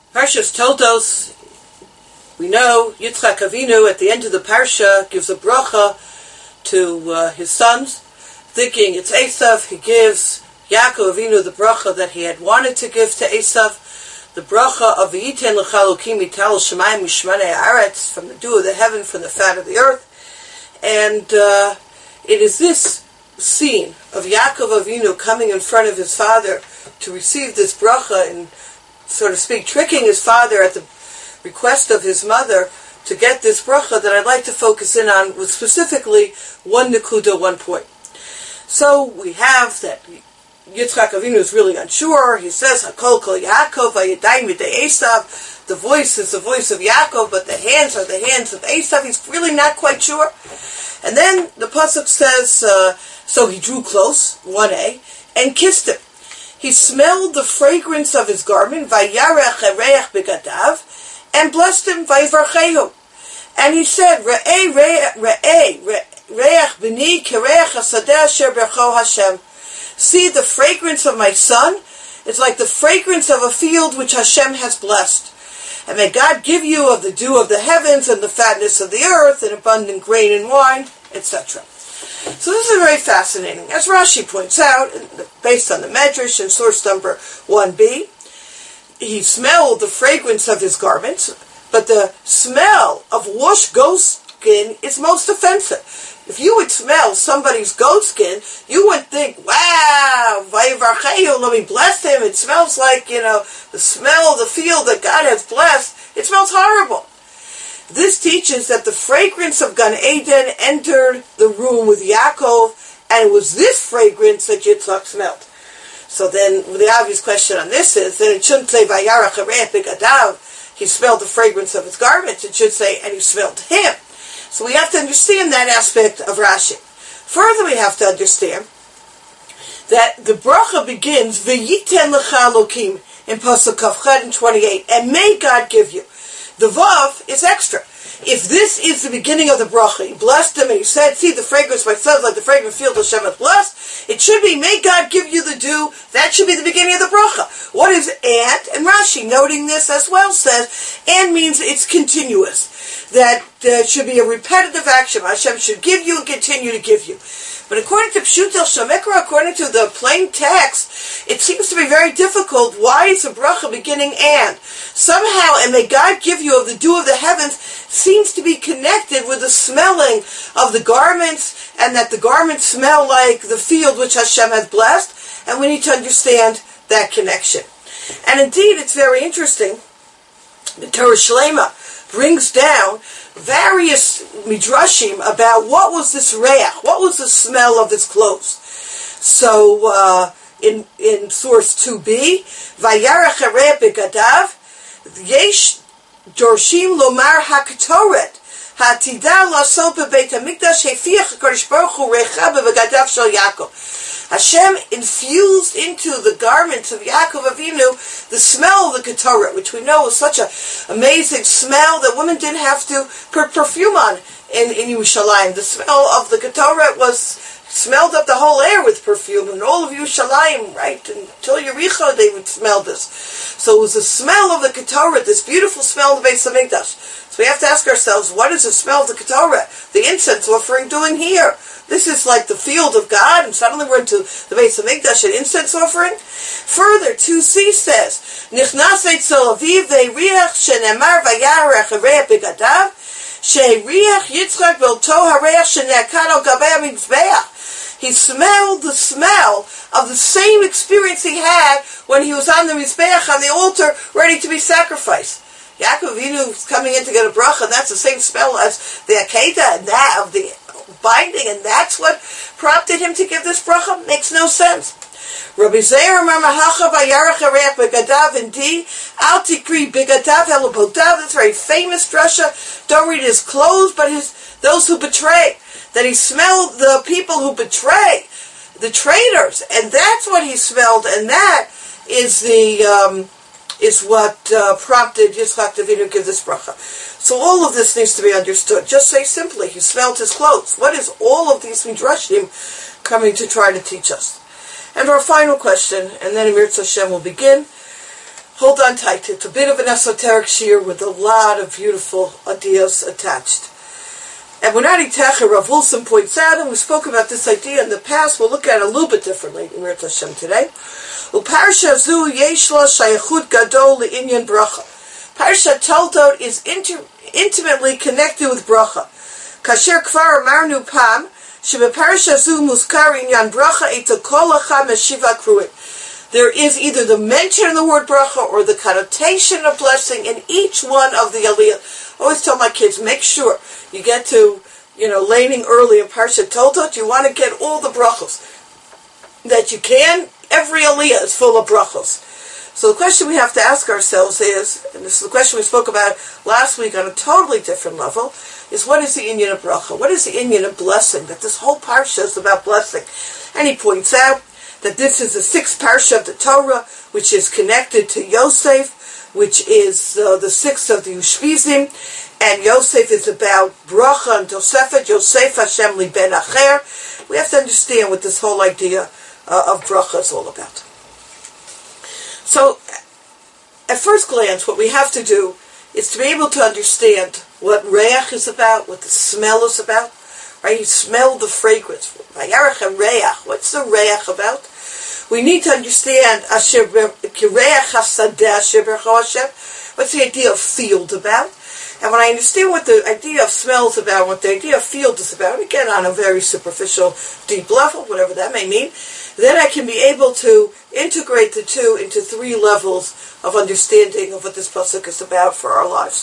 Parshas Toldos, we know Yitzchak Avinu at the end of the parsha gives a bracha to his sons, thinking it's Esav. He gives Yaakov Avinu the bracha that he had wanted to give to Esav, the bracha of V'yiten l'chalukim mital shemayim mishmanei haaretz, from the dew of the heaven, from the fat of the earth. And it is this scene of Yaakov Avinu coming in front of his father to receive this bracha and, so to speak, tricking his father at the request of his mother to get this bracha that I'd like to focus in on with specifically one nekuda, 1 point. So we have that Yitzchak Avinu is really unsure. He says, Hakol kol Yaakov vayadayim midei Esav. The voice is the voice of Yaakov, but the hands are the hands of Esav. He's really not quite sure. And then the pasuk says, so he drew close, 1a, and kissed him. He smelled the fragrance of his garment, vayarech ereach begadav, and blessed him, vayivarchehu. And he said, re'eh re'ech b'ni kereach hasadeh asher bercho Hashem. See, the fragrance of my son is like the fragrance of a field which Hashem has blessed. And may God give you of the dew of the heavens and the fatness of the earth and abundant grain and wine, etc. So this is very fascinating. As Rashi points out, based on the Medrash in source number 1b, he smelled the fragrance of his garments, but the smell of washed goat skin is most offensive. If you would smell somebody's goat skin, you would think, wow, vayivarchehu, let me bless him. It smells like, the smell of the field that God has blessed. It smells horrible. This teaches that the fragrance of Gan Eden entered the room with Yaakov, and it was this fragrance that Yitzchak smelled. So then, the obvious question on this is, then it shouldn't say, Vayarech ereach begadav, he smelled the fragrance of his garments. It should say, and he smelled him. So we have to understand that aspect of Rashi. Further, we have to understand that the bracha begins, V'yiten lecha Elokim, in Pasuk Kavchet and 28, and may God give you. The Vav is extra. If this is the beginning of the bracha, he blessed him and he said, see the fragrance my son like the fragrant field Hashem hath blessed, it should be, may God give you the dew. That should be the beginning of the bracha. What is and Rashi, noting this as well, says, and means it's continuous. That should be a repetitive action. Hashem should give you and continue to give you. But according to Pshut El Shamikra, according to the plain text, it seems to be very difficult. Why is the bracha beginning and? Somehow, and may God give you of the dew of the heavens, seems to be connected with the smelling of the garments, and that the garments smell like the field which Hashem has blessed, and we need to understand that connection. And indeed, it's very interesting. The Torah Shlema brings down various midrashim about what was this reach, what was the smell of his clothes. So in source 2b, Vayarech ereach begadav, yesh dorshim lomar haktoret hatida lasot bebeit hamikdash hefiach HaKadosh Baruch Hu reicha bebegadav shel Yaakov. Hashem infused into the garments of Yaakov Avinu the smell of the Ketoret, which we know is such an amazing smell that women didn't have to put perfume on in Yerushalayim. The smell of the Ketoret smelled up the whole air with perfume, and all of Yerushalayim, right, until Yericho they would smell this. So it was the smell of the Ketoret, this beautiful smell of the Beis Hamikdash. So we have to ask ourselves, what is the smell of the Ketoret, the incense offering, doing here? This is like the field of God, and suddenly we're into the Beis Hamikdash and incense offering. Further, 2c says, Nichnas etzel aviv ve'riach shenemar vayarech ereach begadav, she'riach Yitzchak v'olto hareach shene'akad al gabei hamizbeach. He smelled the smell of the same experience he had when he was on the Mizbeach, on the altar, ready to be sacrificed. Yaakov Avinu is coming in to get a bracha, and that's the same smell as the Akedah and that of the binding, and that's what prompted him to give this bracha. Makes no sense. Rabbi Zeir Amar Mahacha Vayarech ereach begadav, indeed, al tikri begadav elabodav. That's a very famous drasha. Don't read his clothes, but those who betray. That he smelled the people who betray, the traitors, and that's what he smelled, and that is what prompted Yitzchak Avinu to give this bracha. So all of this needs to be understood. Just say simply, he smelled his clothes. What is all of these midrashim coming to try to teach us? And our final question, and then Mirz Hashem will begin. Hold on tight. It's a bit of an esoteric shiur with a lot of beautiful ideas attached. And when Adi Techer, Rav Wilson points out, and we spoke about this idea in the past, we'll look at it a little bit differently in Mirat Hashem today. U'Parsha zu yesh la shayachut gadol le'inyan bracha. Parsha Toldot is intimately connected with bracha. Kasher kvar amarnu pam, shebeparsha zu muzkar inyan bracha eto kol achad meshiva kruim. There is either the mention of the word bracha or the connotation of blessing in each one of the aliyah. I always tell my kids, make sure you get to, laning early in Parsha Toldot, you want to get all the brachos that you can. Every aliyah is full of brachos. So the question we have to ask ourselves is, and this is the question we spoke about last week on a totally different level, is what is the inyan of bracha? What is the inyan of blessing? That this whole parsha is about blessing. And he points out that this is the sixth parsha of the Torah, which is connected to Yosef, which is the sixth of the Ushpizim, and Yosef is about bracha and Tosefet, Yosef Hashem li ben acher. We have to understand what this whole idea of bracha is all about. So, at first glance, what we have to do is to be able to understand what reach is about, what the smell is about. Right? You smell the fragrance. Vayarech reach. What's the reach about? We need to understand what's the idea of field about. And when I understand what the idea of smell is about, what the idea of field is about, again on a very superficial, deep level, whatever that may mean, then I can be able to integrate the two into three levels of understanding of what this pasuk is about for our lives.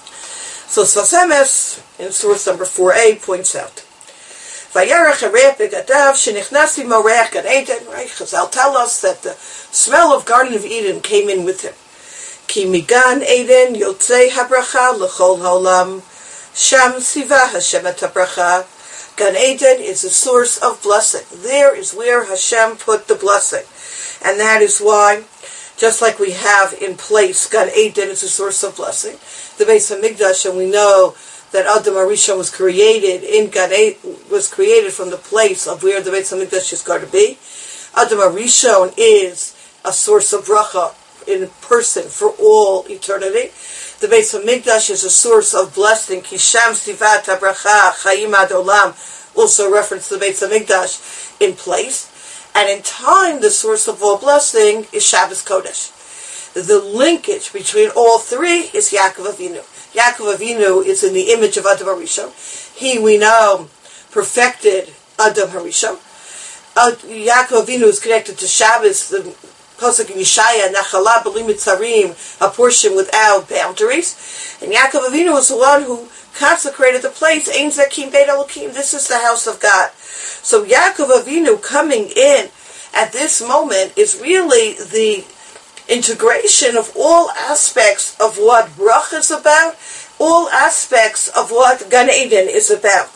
So Sfas Emes, in source number 4a, points out, Vayarech hareach begadav shenichnas imo reach Gan Eden. Right? Chazal tell us that the smell of Garden of Eden came in with him. Ki migan Eden yotzei habracha lechol haolam. Sham siva Hashem et habracha. Gan Eden is a source of blessing. There is where Hashem put the blessing. And that is why, just like we have in place, Gan Eden is a source of blessing. The Beis HaMikdash, and we know that Adam HaRishon was created in Gan Eden, was created from the place of where the Beis HaMikdash is going to be. Adam HaRishon is a source of bracha in person for all eternity. The Beis HaMikdash is a source of blessing. Kisham sivat habracha chayim ad olam, also reference the Beis HaMikdash in place. And in time, the source of all blessing is Shabbos Kodesh. The linkage between all three is Yaakov Avinu. Yaakov Avinu is in the image of Adam HaRishon. He, we know, perfected Adam HaRishon. Yaakov Avinu is connected to Shabbos, the Pasuk in Yeshaya, Nachala B'li Mitzarim, a portion without boundaries. And Yaakov Avinu is the one who consecrated the place, Ein Zakim Beit Elokim, this is the house of God. So Yaakov Avinu coming in at this moment is really the integration of all aspects of what bracha is about, all aspects of what Gan Eden is about.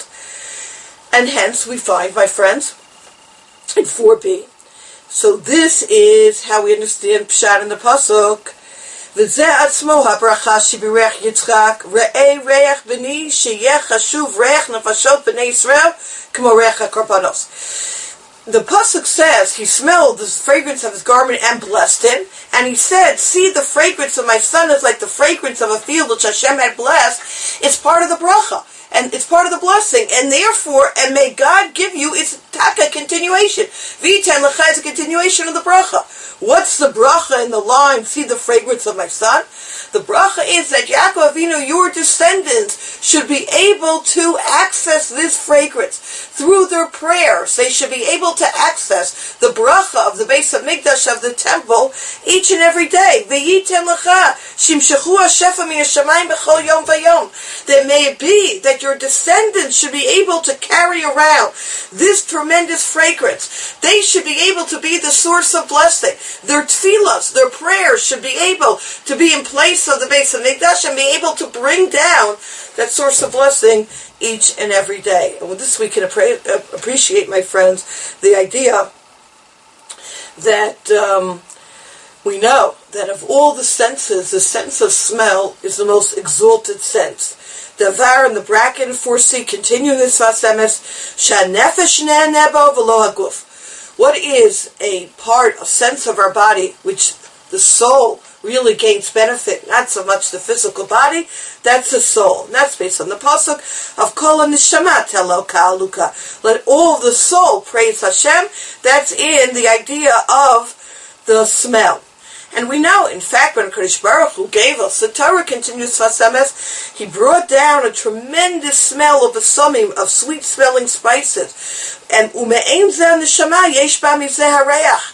And hence we find, my friends, in 4b, so this is how we understand Pshat in the Pasuk. V'zeh atzmo habracha shebirech Yitzchak re'ei reich b'ni sheyeh chashuv reich nefashot b'nei Yisrael k'mo reich hakorbanos. The pasuk says he smelled the fragrance of his garment and blessed him, and he said, "See, the fragrance of my son is like the fragrance of a field which Hashem had blessed." It's part of the bracha, and it's part of the blessing, and therefore, and may God give you, it's taka continuation. V'iten l'cha is a continuation of the bracha. What's the bracha in the line? See the fragrance of my son. The bracha is that Yaakov Avinu, your descendants, should be able to access this fragrance through their prayers. They should be able to access the bracha of the Beis HaMikdash, of the temple, each and every day. V'yiten l'cha shimshechu hashefa min hashamayim b'chol yom v'yom. That may it be that your descendants should be able to carry around this tremendous fragrance. They should be able to be the source of blessing. Their tefillas, their prayers should be able to be in place of the Beis HaMikdash and be able to bring down that source of blessing each and every day. And with this we can appreciate, my friends, the idea that we know that of all the senses, the sense of smell is the most exalted sense. The var in the bracket in 4c, continuing this Sfas Emes, Shanefesh nebo v'lo haguf. What is a part, a sense of our body, which the soul really gains benefit, not so much the physical body, that's the soul. And that's based on the pasuk of Kol HaNeshama Teloka Aluka. Let all the soul praise Hashem. That's in the idea of the smell. And we know, in fact, when Kadosh Baruch Hu gave us the Torah, continues Vasemes, He brought down a tremendous smell of basomim, of sweet-smelling spices. And ume'ein zeh neshama yesh ba mizeh hareach.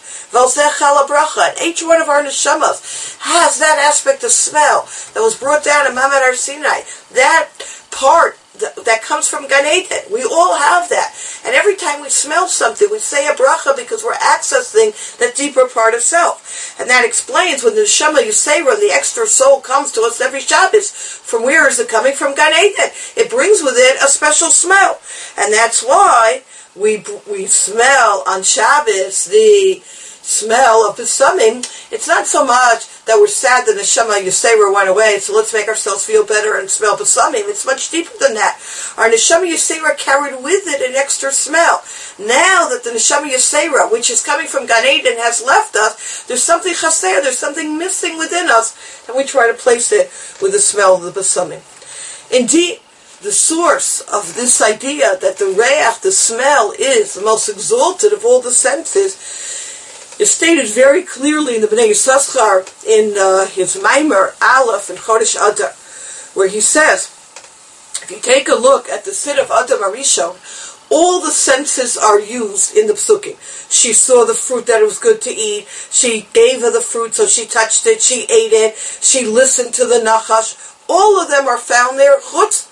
And each one of our neshamas has that aspect of smell that was brought down in Mamad Har Sinai. That part that comes from Gan Eden. We all have that. And every time we smell something, we say a bracha because we're accessing that deeper part of self. And that explains when the Neshama Yisera, the extra soul, comes to us every Shabbos. From where is it coming? From Gan Eden. It brings with it a special smell. And that's why we smell on Shabbos the smell of basomim. It's not so much that we're sad that the Neshama Yisera went away, so let's make ourselves feel better and smell basomim. It's much deeper than that. Our Neshama Yisera carried with it an extra smell. Now that the Neshama Yisera, which is coming from Gan Eden, has left us, there's something chaser, there's something missing within us, and we try to place it with the smell of the basomim. Indeed, the source of this idea that the reach, the smell, is the most exalted of all the senses is stated very clearly in the Bnei Yissaschar in his Maimer Aleph in Chodesh Adar, where he says, if you take a look at the Sid of Adam Arishon, all the senses are used in the Psukim. She saw the fruit that it was good to eat. She gave her the fruit, so she touched it. She ate it. She listened to the Nachash. All of them are found there. Chutz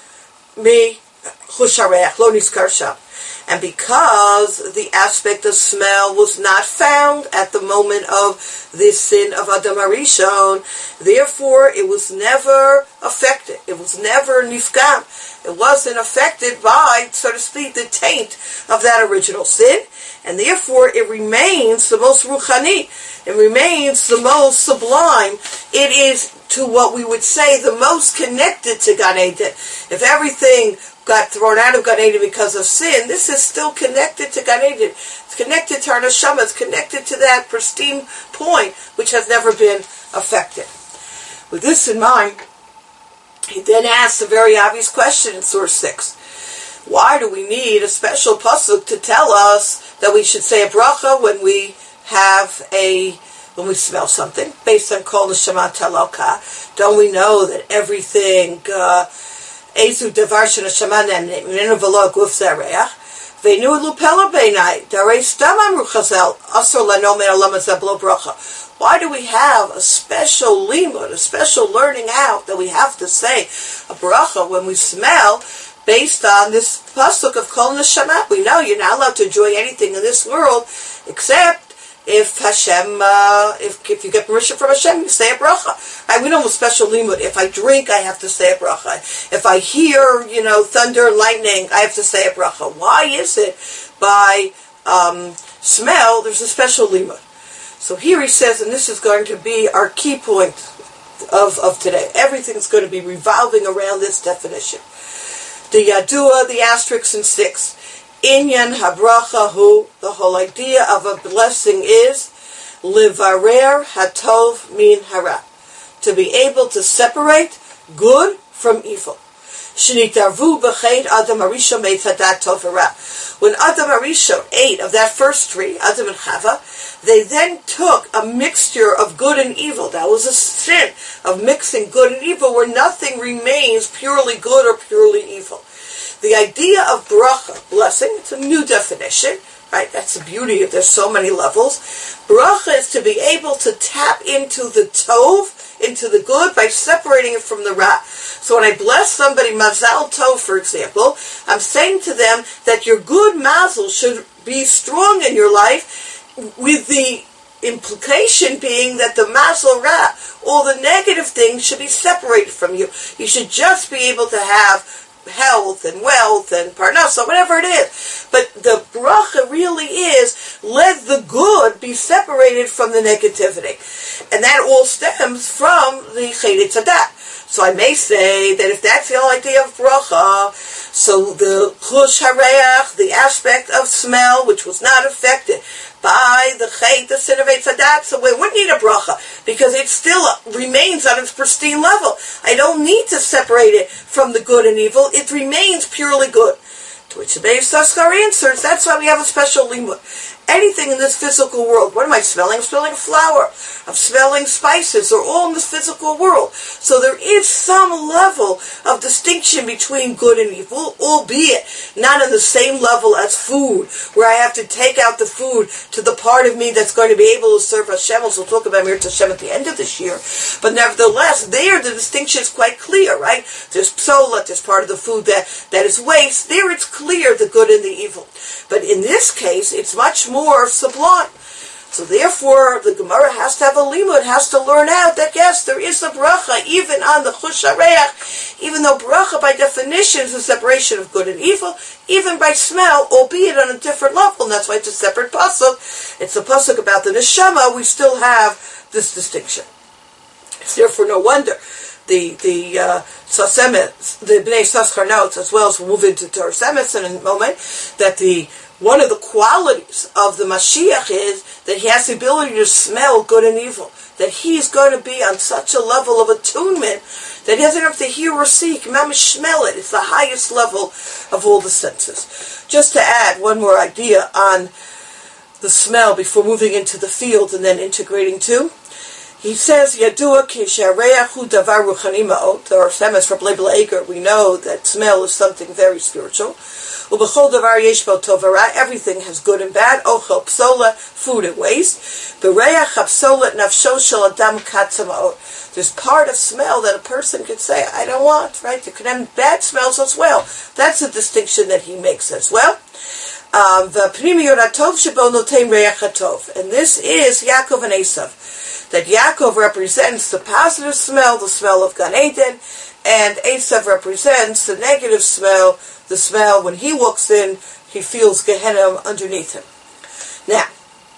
mi chush hareach, lo nizkar sham. And because the aspect of smell was not found at the moment of the sin of Adam Arishon, therefore it was never affected. It was never nifgam. It wasn't affected by, so to speak, the taint of that original sin. And therefore it remains the most ruchani. It remains the most sublime. It is, to what we would say, the most connected to Gan Eden. If everything got thrown out of Gan Eden because of sin, this is still connected to Gan Eden. It's connected to our neshama. It's connected to that pristine point which has never been affected. With this in mind, he then asks a very obvious question in Surah 6. Why do we need a special pasuk to tell us that we should say a bracha when we smell something based on Kol Neshama Teloka? Don't we know that everything Ezu Devar Shenashaman Nenu V'lo Guf Zareach Ve'nu Lupela Beinai Darei Stam Amru Chazal Asur Lano Min Olam Hazeh B'lo Bracha. Why do we have a special limud, a special learning out that we have to say a bracha when we smell based on this pasuk of Kol Neshama? We know you're not allowed to enjoy anything in this world except if Hashem, if you get permission from Hashem, you say a bracha. We know a special limud. If I drink, I have to say a bracha. If I hear, thunder and lightning, I have to say a bracha. Why is it by smell there's a special limud? So here he says, and this is going to be our key point of today. Everything's going to be revolving around this definition. The Yadua, the asterisk in 6. Inyan habracha hu, the whole idea of a blessing is livarer hatov min hara, to be able to separate good from evil. Shenitarvu b'cheit Adam Arishon meitzadat tov hara. When Adam Arishon ate of that first tree, Adam and Chava, they then took a mixture of good and evil. That was a sin of mixing good and evil, where nothing remains purely good or purely evil. The idea of bracha, blessing, it's a new definition, right? That's the beauty of there's so many levels. Bracha is to be able to tap into the tov, into the good, by separating it from the ra. So when I bless somebody, mazal tov, for example, I'm saying to them that your good mazel should be strong in your life, with the implication being that the mazel ra, all the negative things, should be separated from you. You should just be able to have health and wealth and parnasa, whatever it is. But the bracha really is, let the good be separated from the negativity. And that all stems from the Chedei Tzadat. So I may say that if that's the whole idea of bracha, so the chush hareach, the aspect of smell, which was not affected by the chet, the sin of Eitz Hadat, so we wouldn't need a bracha, because it still remains on its pristine level. I don't need to separate it from the good and evil. It remains purely good. To which the Bnei Yissaschar answers, that's why we have a special limud. Anything in this physical world, what am I smelling? I'm smelling a flower. I'm smelling spices. They're all in this physical world. So there is some level of distinction between good and evil, albeit not on the same level as food, where I have to take out the food to the part of me that's going to be able to serve Hashem. We'll talk about Mir Hashem at the end of this year. But nevertheless, there the distinction is quite clear, right? There's psola, there's part of the food that is waste. There it's clear, the good and the evil. But in this case, it's much more sublime. So therefore, the Gemara has to have a limud, has to learn out that yes, there is a bracha, even on the chush hareach, even though bracha by definition is a separation of good and evil, even by smell, albeit on a different level, and that's why it's a separate pasuk. It's a pasuk about the neshama, we still have this distinction. It's therefore no wonder the Sasemet, the Bnei Yissaschar notes, as well as we'll move into Torah Semetz in a moment, that one of the qualities of the Mashiach is that he has the ability to smell good and evil. That he's going to be on such a level of attunement that he doesn't have to hear or see. He can smell it. It's the highest level of all the senses. Just to add one more idea on the smell before moving into the field and then integrating too. He says, Yadua ki she'areachu davar ruchani ma'ot. There are semes from Leibel Eger. We know that smell is something very spiritual. Ubechol davar yesh bo tov v'ra. Everything has good and bad. Ochel psola, food and waste. Bereach hapsola nafsho shel adam katza ma'ot. There's part of smell that a person could say, I don't want, right? There could have bad smells as well. That's a distinction that he makes as well. And this is Yaakov and Esav. That Yaakov represents the positive smell, the smell of Gan Eden, and Esav represents the negative smell, the smell when he walks in, he feels Gehenna underneath him. Now,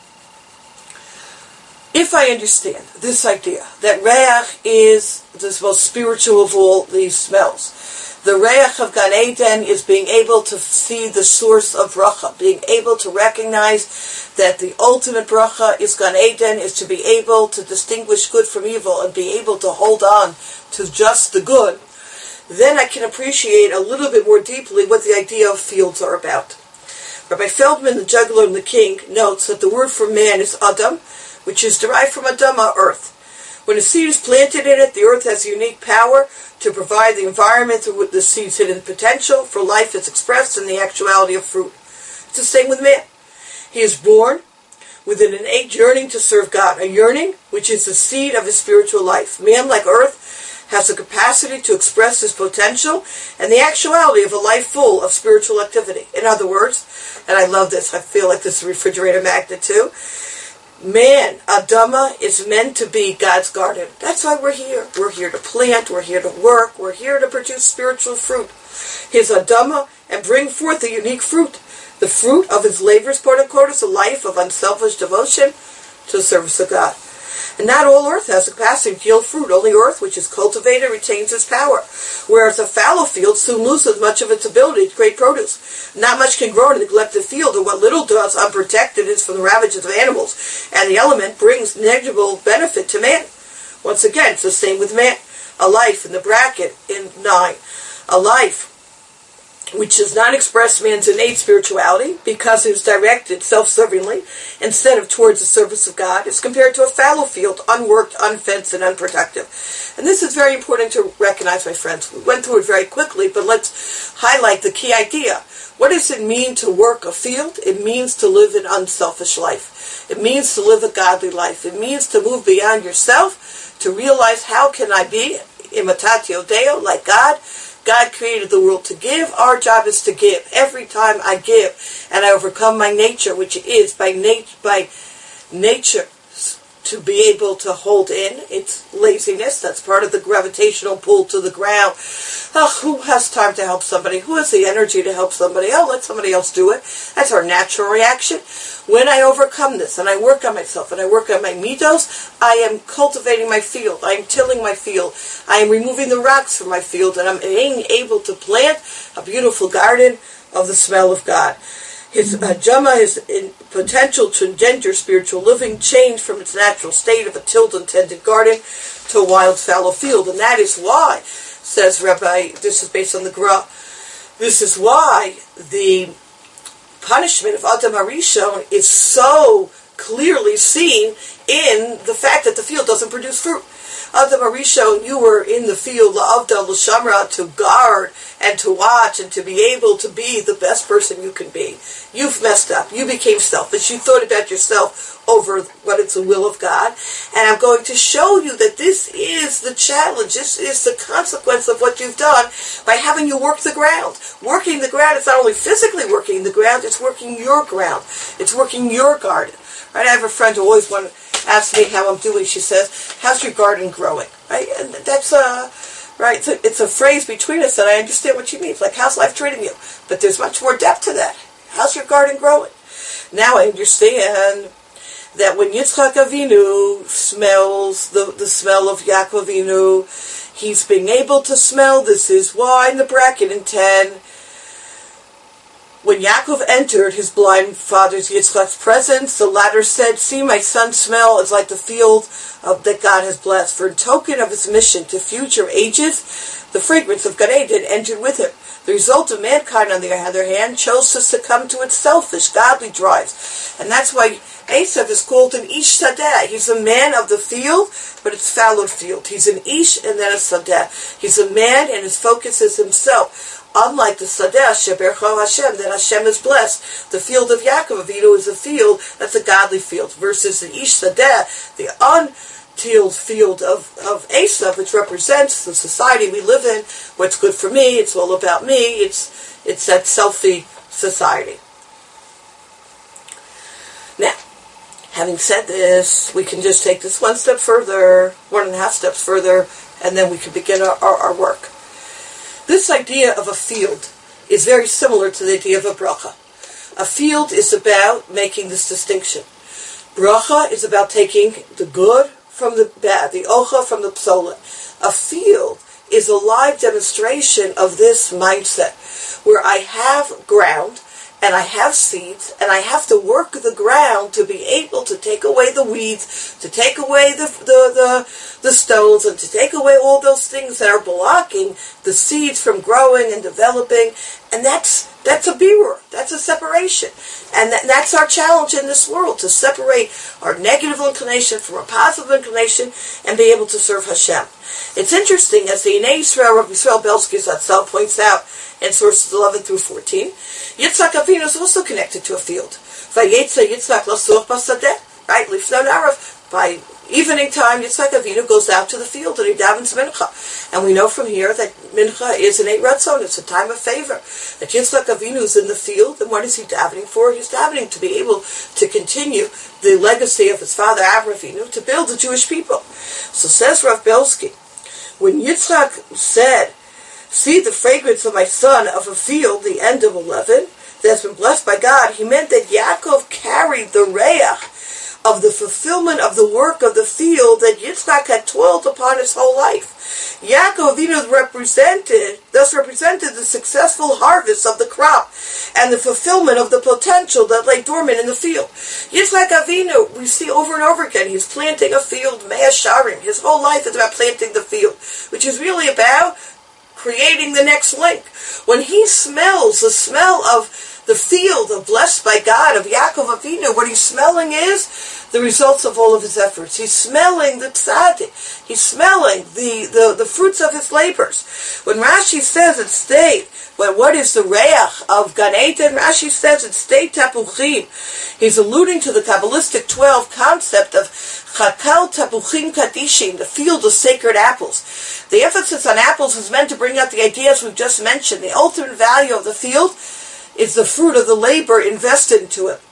if I understand this idea, that Reach is the most spiritual of all these smells, the Reach of Gan Eden is being able to see the source of bracha, being able to recognize that the ultimate bracha is Gan Eden, is to be able to distinguish good from evil and be able to hold on to just the good. Then I can appreciate a little bit more deeply what the idea of fields are about. Rabbi Feldman, the juggler and the king, notes that the word for man is Adam, which is derived from Adama, earth. When a seed is planted in it, the earth has a unique power to provide the environment through which the seed's hidden potential for life is expressed in the actuality of fruit. It's the same with man. He is born with an innate yearning to serve God, a yearning which is the seed of his spiritual life. Man, like earth, has the capacity to express his potential and the actuality of a life full of spiritual activity. In other words, and I love this, I feel like this is a refrigerator magnet too, man, Adama, is meant to be God's garden. That's why we're here. We're here to plant, we're here to work, we're here to produce spiritual fruit. His Adama, and bring forth the unique fruit. The fruit of his labors, quote unquote, is a life of unselfish devotion to the service of God. And not all earth has the capacity to yield fruit. Only earth, which is cultivated, retains its power. Whereas a fallow field soon loses much of its ability to create produce. Not much can grow in a neglected field, and what little does unprotected is from the ravages of animals. And the element brings negligible benefit to man. Once again, it's the same with man. A life, in the bracket, in 9. A life which does not express man's innate spirituality because it is directed self-servingly instead of towards the service of God, is compared to a fallow field, unworked, unfenced, and unproductive. And this is very important to recognize, my friends. We went through it very quickly, but let's highlight the key idea. What does it mean to work a field? It means to live an unselfish life. It means to live a godly life. It means to move beyond yourself, to realize how can I be imitatio Deo, like God. God created the world to give. Our job is to give. Every time I give and I overcome my nature, which is by nature to be able to hold in. It's laziness. That's part of the gravitational pull to the ground. Oh, who has time to help somebody? Who has the energy to help somebody? Oh, let somebody else do it. That's our natural reaction. When I overcome this and I work on myself and I work on my middos, I am cultivating my field. I am tilling my field. I am removing the rocks from my field, and I'm being able to plant a beautiful garden of the smell of God. His Jama, his potential to engender spiritual living, changed from its natural state of a tilled and tended garden to a wild fallow field. And that is why, says Rabbi, this is based on the Gra, this is why the punishment of Adam HaRishon is so clearly seen in the fact that the field doesn't produce fruit. Adam HaRishon, you were in the field, la'avda l'shamra, to guard and to watch and to be able to be the best person you can be. You've messed up. You became selfish. You thought about yourself over what is the will of God. And I'm going to show you that this is the challenge. This is the consequence of what you've done by having you work the ground. Working the ground is not only physically working the ground, it's working your ground. It's working your garden. Right? I have a friend who always asks me how I'm doing. She says, how's your garden growing? Right? And that's right. It's a phrase between us, and I understand what she means. Like, how's life treating you? But there's much more depth to that. How's your garden growing? Now I understand that when Yitzchak Avinu smells the smell of Yaakov Avinu, he's being able to smell. This is why in the bracket in 10, when Yaakov entered his blind father's Yitzchak's presence, the latter said, "See, my son's smell is like the field that God has blessed. For in token of his mission to future ages, the fragrance of Gan Eden entered with him. The result of mankind, on the other hand, chose to succumb to its selfish, godly drives. And that's why Esav is called an Ish Sadeh. He's a man of the field, but it's fallow field. He's an Ish and then a Sadeh. He's a man and his focus is himself. Unlike the Sadeh, Shebercho Hashem, that Hashem is blessed. The field of Yaakov Avinu is a field that's a godly field, versus the Ish Sadeh, the untilled field of Esav, which represents the society we live in. What's good for me, it's all about me, it's that selfie society. Now, having said this, we can just take this 1.5 steps further, and then we can begin our work. This idea of a field is very similar to the idea of a bracha. A field is about making this distinction. Bracha is about taking the good from the bad, the ocha from the psola. A field is a live demonstration of this mindset, where I have ground, and I have seeds, and I have to work the ground to be able to take away the weeds, to take away the stones, and to take away all those things that are blocking the seeds from growing and developing. And that's a birur. That's a separation. And that's our challenge in this world, to separate our negative inclination from our positive inclination and be able to serve Hashem. It's interesting, as the Inei Yisrael, Rabbi Yisrael Belsky Zatzal points out in sources 11 through 14, Yitzchak Avinu is also connected to a field. Vayetze Yitzchak l'suach basadeh. Right? Lifnei Araf. By evening time, Yitzchak Avinu goes out to the field and he davens mincha. And we know from here that mincha is an eight ratzon. It's a time of favor. That Yitzchak Avinu is in the field, and what is he davening for? He's davening to be able to continue the legacy of his father Avraham Avinu, to build the Jewish people. So says Rav Belsky, when Yitzchak said, "See the fragrance of my son of a field," the end of 11, that's been blessed by God, he meant that Yaakov carried the reach of the fulfillment of the work of the field that Yitzchak had toiled upon his whole life. Yaakov Avinu thus represented the successful harvest of the crop and the fulfillment of the potential that lay dormant in the field. Yitzchak Avinu, we see over and over again, he's planting a field, Mea Sharim. His whole life is about planting the field, which is really about creating the next link. When he smells the smell of the field of blessed by God, of Yaakov Avinu, what he's smelling is the results of all of his efforts. He's smelling the tzaddik. He's smelling the fruits of his labors. When Rashi says it stayed, what is the reach of Gan Eden? Rashi says it stayed tapuchim. He's alluding to the Kabbalistic 12 concept of chakal tapuchim kadishim, the field of sacred apples. The emphasis on apples is meant to bring out the ideas we've just mentioned. The ultimate value of the field is the fruit of the labor invested into it.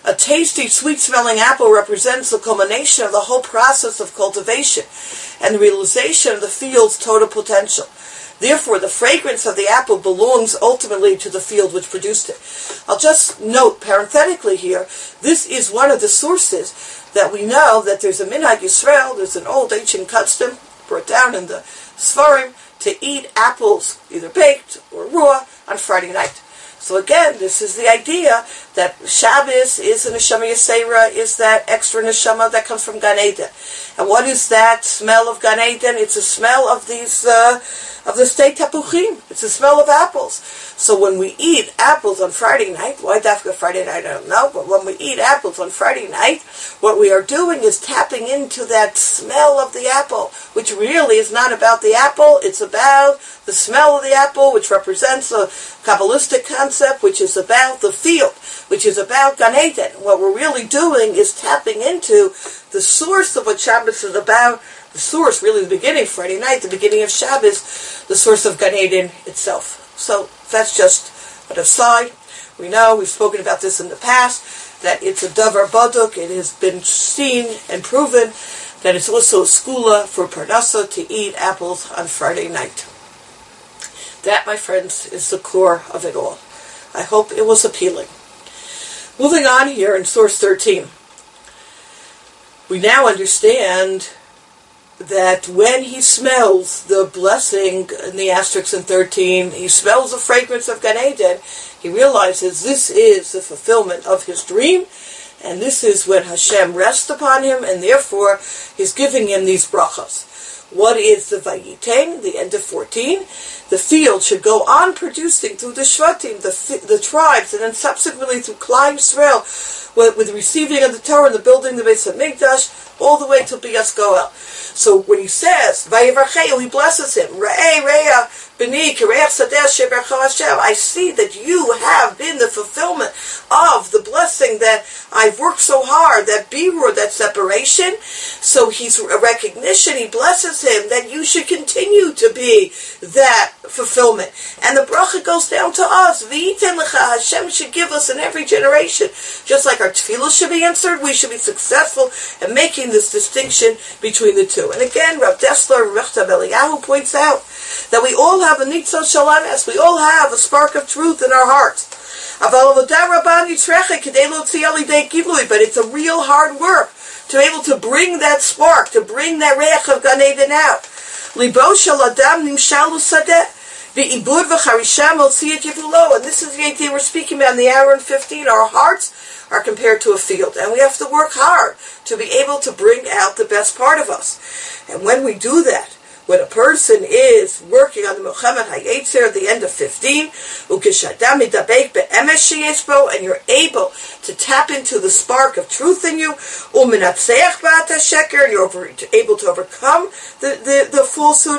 A tasty, sweet-smelling apple represents the culmination of the whole process of cultivation and the realization of the field's total potential. Therefore, the fragrance of the apple belongs ultimately to the field which produced it. I'll just note parenthetically here, this is one of the sources that we know that there's a Minhag Yisrael, there's an old ancient custom brought down in the Sfarim to eat apples either baked or raw on Friday night. So again, this is the idea that Shabbos is a neshama yisera, is that extra neshama that comes from Gan Eden. And what is that smell of Gan Eden? It's a smell of these, of the state tapuchim. It's the smell of apples. So when we eat apples on Friday night, why dafka Friday night, I don't know, but when we eat apples on Friday night, what we are doing is tapping into that smell of the apple, which really is not about the apple, it's about the smell of the apple, which represents a Kabbalistic concept, which is about the field, which is about Gan Eden. What we're really doing is tapping into the source of what Shabbos is about, the source, really the beginning, Friday night, the beginning of Shabbos, the source of Gan Eden itself. So that's just an aside. We know, we've spoken about this in the past, that it's a davar baduk. It has been seen and proven that it's also a skula for parnasa to eat apples on Friday night. That, my friends, is the core of it all. I hope it was appealing. Moving on here in source 13. We now understand that when he smells the blessing in the asterisk in 13, he smells the fragrance of Gan Eden, he realizes this is the fulfillment of his dream, and this is when Hashem rests upon him, and therefore he's giving him these brachas. What is the Vayiten, the end of 14? The field should go on producing through the Shvatim, the tribes, and then subsequently through Klal Yisrael, with the receiving of the Torah and the building of the Beis HaMikdash, all the way to Bias Goel. So when he says, Vayevarcheu, he blesses him, Re'eh B'ni, Kireach Sadeh Shebercha Hashem, I see that you have been the fulfillment of the blessing that I've worked so hard, that birur, that separation. So he's a recognition, he blesses him, that you should continue to be that fulfillment. And the bracha goes down to us. V'yiten lecha, Hashem should give us in every generation. Just like our tefillah should be answered, we should be successful in making this distinction between the two. And again, Rav Dessler, Rav Eliyahu points out that we all have a nitzos shalames, we all have a spark of truth in our hearts. But it's a real hard work to be able to bring that spark, to bring that reach of Gan Eden out. Libo shel adam nimshalu sadeh v'ibud v'charisham al tziyat yivulo. And this is the idea we're speaking about in the hour and 15. Our hearts are compared to a field, and we have to work hard to be able to bring out the best part of us. And when we do that, when a person is working on the Muhammad Hayetzer at the end of 15, and you're able to tap into the spark of truth in you, and you're able to overcome the falsehood,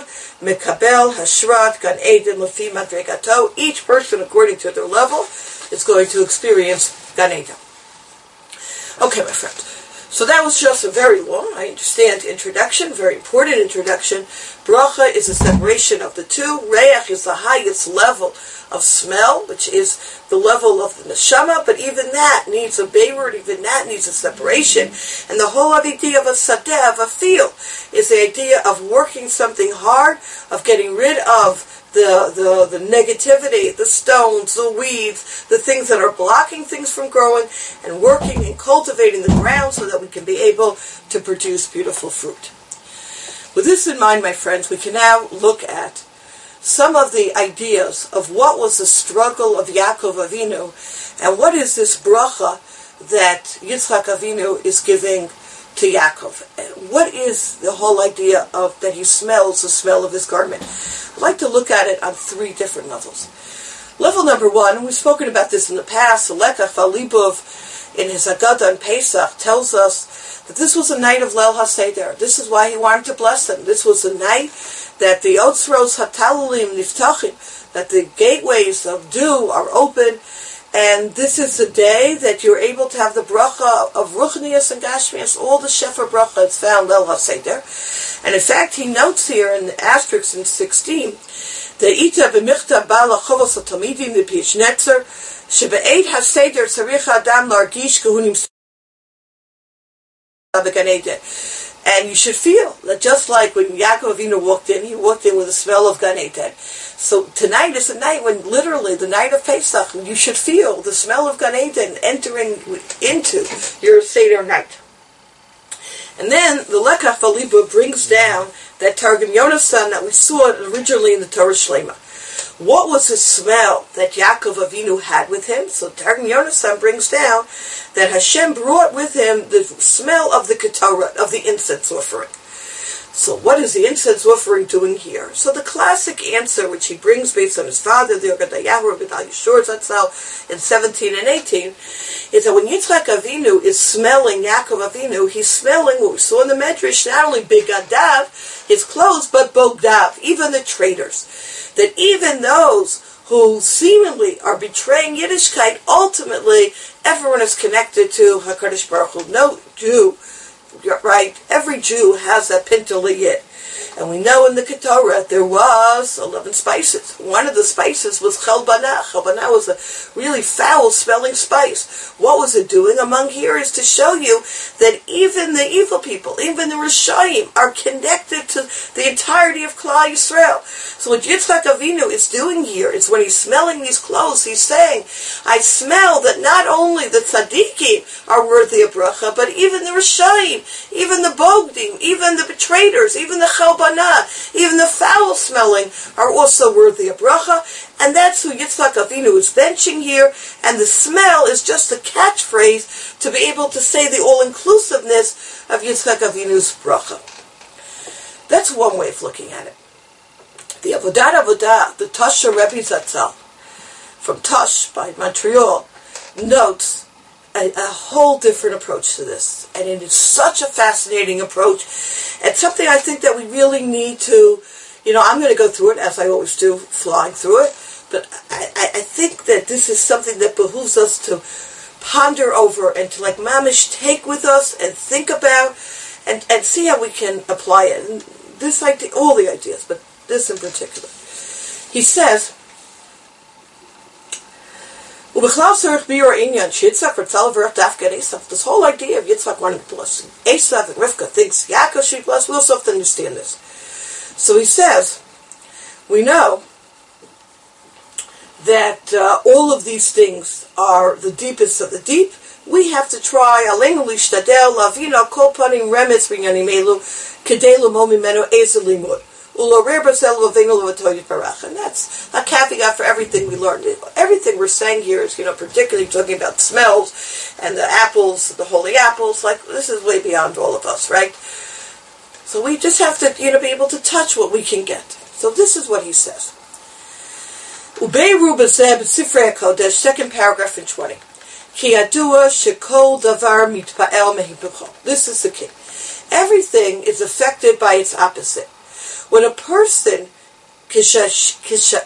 each person according to their level is going to experience Gan Eden. Okay, my friends. So that was just a very long, I understand, introduction, very important introduction. Bracha is a separation of the two. Reach is the highest level of smell, which is the level of the neshama, but even that needs a beirut, even that needs a separation. And the whole idea of a sadeh, of a field, is the idea of working something hard, of getting rid of the negativity, the stones, the weeds, the things that are blocking things from growing, and working and cultivating the ground so that we can be able to produce beautiful fruit. With this in mind, my friends, we can now look at some of the ideas of what was the struggle of Yaakov Avinu, and what is this bracha that Yitzchak Avinu is giving to Yaakov. What is the whole idea of that he smells the smell of his garment? I'd like to look at it on three different levels. Level number one, and we've spoken about this in the past, Lekach Valibov in his Haggadah on Pesach tells us that this was a night of Leil HaSeder. This is why he wanted to bless them. This was the night that the Otzros HaTalulim Niftachim, that the gateways of dew are open. And this is the day that you're able to have the bracha of Ruchnias and Gashmias, all the Shefer bracha is found Leil HaSeder. And in fact, he notes here in the asterisk in 16, De'ita v'michta bala chovos ha'talmidim v'pish netzer, shebe'ed ha'seder tzarich ha'adam largish kahunim Gan Eden. And you should feel that just like when Yaakov Avinu walked in, he walked in with the smell of Gan Eden. So tonight is the night when, literally, the night of Pesach, you should feel the smell of Gan Eden entering into your Seder night. And then the Lekach V'Liba brings down that Targum Yonasan that we saw originally in the Torah Shlema. What was the smell that Yaakov Avinu had with him? So Targum Yonasan brings down that Hashem brought with him the smell of the Ketorah, of the incense offering. So what is the incense offering doing here? So the classic answer, which he brings based on his father, the Ogadayahu, Gedal Yeshur Zatzal, in 17 and 18, is that when Yitzchak Avinu is smelling Yaakov Avinu, he's smelling what we saw in the Medrash, not only Bigadav, his clothes, but Bogdav, even the traitors. That even those who seemingly are betraying Yiddishkeit, ultimately everyone is connected to HaKadosh Baruch Hu. No Jew, right? Every Jew has that pintaliyit. And we know in the Ketorah there was 11 spices. One of the spices was chalbana. Chalbana was a really foul-smelling spice. What was it doing? Among here is to show you that even the evil people, even the Rishayim, are connected to the entirety of Klal Yisrael. So what Yitzchak Avinu is doing here is when he's smelling these clothes, he's saying, I smell that not only the tzaddikim are worthy of bracha, but even the Rishayim, even the Bogdim, even the betrayers, even the chalbana, even the foul-smelling are also worthy of bracha, and that's who Yitzchak Avinu is benching here, and the smell is just a catchphrase to be able to say the all-inclusiveness of Yitzchak Avinu's bracha. That's one way of looking at it. The Avodah, the Tasha Rebbe Zatzal, from Tash by Montreal, notes a whole different approach to this. And it is such a fascinating approach. It's something I think that we really need to, I'm going to go through it, as I always do, flying through it. But I think that this is something that behooves us to ponder over and to, like mamish, take with us and think about and see how we can apply it. And this idea, all the ideas, but this in particular. He says, this whole idea of Yitzchak wanting to bless Esav and Rivka thinks Yaakov should be blessed. We also have to understand this. So he says, we know that all of these things are the deepest of the deep. We have to try, Aleinu lishtadel lavina kol panim remetz b'inyanim elu kedei l'mo mimenu ezel limud. And that's a caveat for everything we learned. Everything we're saying here is, particularly talking about smells and the apples, the holy apples. Like, this is way beyond all of us, right? So we just have to, be able to touch what we can get. So this is what he says. Ubeiru b'zeh b'sifrei HaKodesh, second paragraph in 20. Ki yadua shekol davar mitpa'el mehipucho. This is the key. Everything is affected by its opposite. When a person, kasher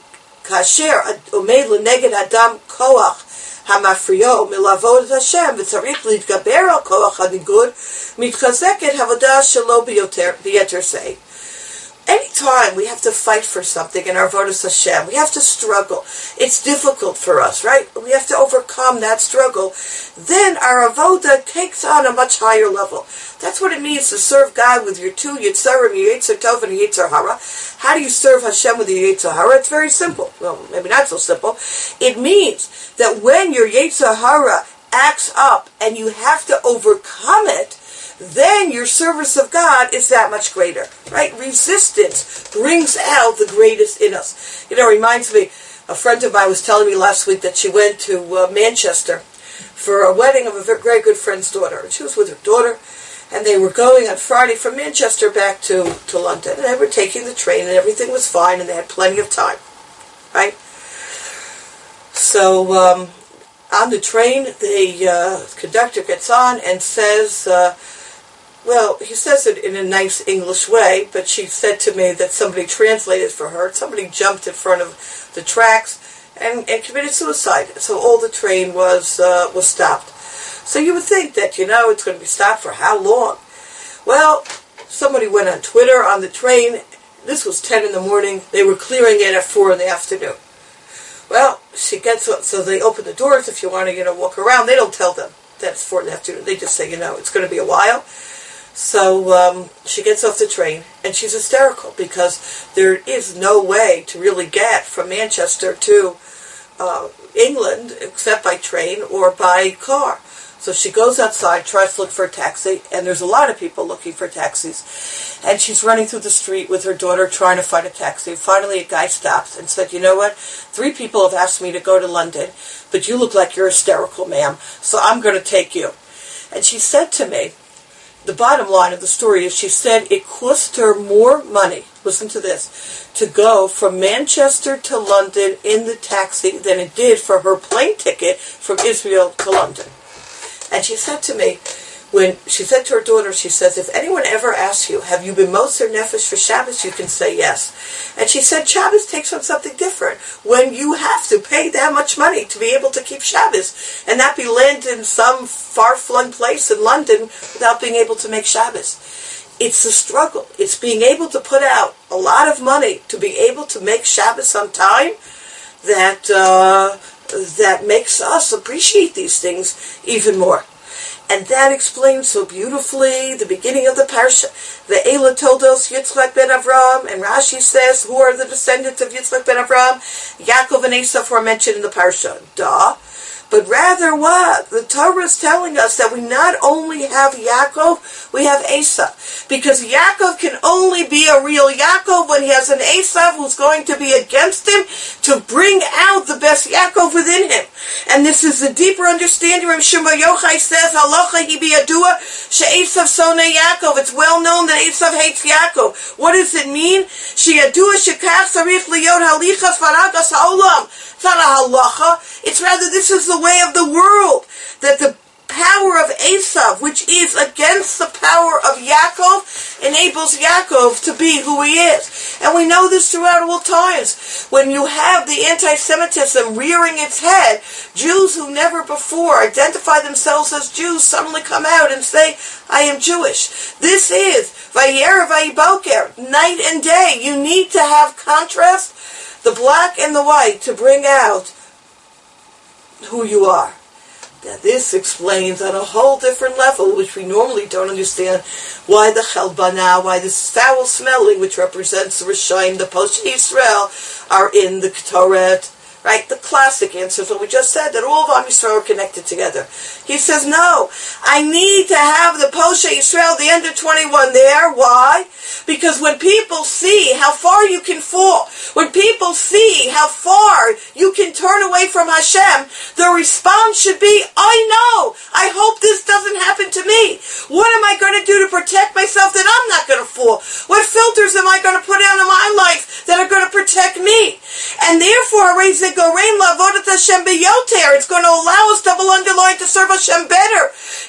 omed leneged adam koach hamafrio milavod Hashem v'tzarich להתגבר על koach הניגוד מתחזקת havodah shelo biyeter say. Anytime we have to fight for something in our avodas Hashem, we have to struggle. It's difficult for us, right? We have to overcome that struggle. Then our avodah takes on a much higher level. That's what it means to serve God with your two Yitzarim, your Yetzer Tov and your Yetzer Hara. How do you serve Hashem with your Yetzer Hara? It's very simple. Well, maybe not so simple. It means that when your Yetzer Hara acts up and you have to overcome it, then your service of God is that much greater, right? Resistance brings out the greatest in us. It reminds me, a friend of mine was telling me last week that she went to Manchester for a wedding of a very good friend's daughter. And she was with her daughter, and they were going on Friday from Manchester back to London. And they were taking the train, and everything was fine, and they had plenty of time, right? So on the train, the conductor gets on and says... well, he says it in a nice English way, but she said to me that somebody translated for her. Somebody jumped in front of the tracks and committed suicide. So all the train was stopped. So you would think that, it's going to be stopped for how long? Well, somebody went on Twitter on the train, This was 10 in the morning. They were clearing it at 4 in the afternoon. Well, she gets up, so they open the doors if you want to, walk around. They don't tell them that it's 4 in the afternoon. They just say, it's going to be a while. So she gets off the train, and she's hysterical because there is no way to really get from Manchester to England except by train or by car. So she goes outside, tries to look for a taxi, and there's a lot of people looking for taxis. And she's running through the street with her daughter trying to find a taxi. And finally a guy stops and said, you know what? 3 people have asked me to go to London, but you look like you're hysterical, ma'am, so I'm going to take you. And she said to me, the bottom line of the story is she said it cost her more money, listen to this, to go from Manchester to London in the taxi than it did for her plane ticket from Israel to London. And she said to me, when she said to her daughter, she says, if anyone ever asks you, have you been Moser Nefesh for Shabbos, you can say yes. And she said, Shabbos takes on something different when you have to pay that much money to be able to keep Shabbos and not be landed in some far-flung place in London without being able to make Shabbos. It's a struggle. It's being able to put out a lot of money to be able to make Shabbos on time that makes us appreciate these things even more. And that explains so beautifully the beginning of the parsha. Ve'ela toldos Yitzchak ben Avraham, and Rashi says, who are the descendants of Yitzchak ben Avraham? Yaakov and Esav were mentioned in the parsha. Duh. But rather what? The Torah is telling us that we not only have Yaakov, we have Esav. Because Yaakov can only be a real Yaakov when he has an Esav who's going to be against him to bring out the best Yaakov within him. And this is the deeper understanding. Rav Shimon Yochai says, Halacha hi biyadua she'esav sonei Yaakov. It's well known that Esav hates Yaakov. What does it mean? She'yadua shekach sarich liyot halichas varagas ha'olam. It's not a halacha. It's rather this is the way of the world. That the power of Esav, which is against the power of Yaakov, enables Yaakov to be who he is. And we know this throughout all times. When you have the anti-Semitism rearing its head, Jews who never before identify themselves as Jews suddenly come out and say, I am Jewish. This is Vayer Vayiboker, night and day. You need to have contrast, the black and the white, to bring out who you are. Now this explains on a whole different level, which we normally don't understand, why the chelbana, why this foul smelling, which represents the Rishayim, the Posh Yisrael, are in the Ketoret. Right? The classic answer is what we just said, that all of Am Yisrael are connected together. He says, no, I need to have the Poshe Yisrael, the end of 21 there. Why? Because when people see how far you can fall, when people see how far you can turn away from Hashem, the response should be, I know, I hope this doesn't happen to me. What am I going to do to protect myself that I'm not going to fall? What filters am I going to put out in my life that are going to protect me? And therefore, it's going to allow us, double underline, to serve Hashem better.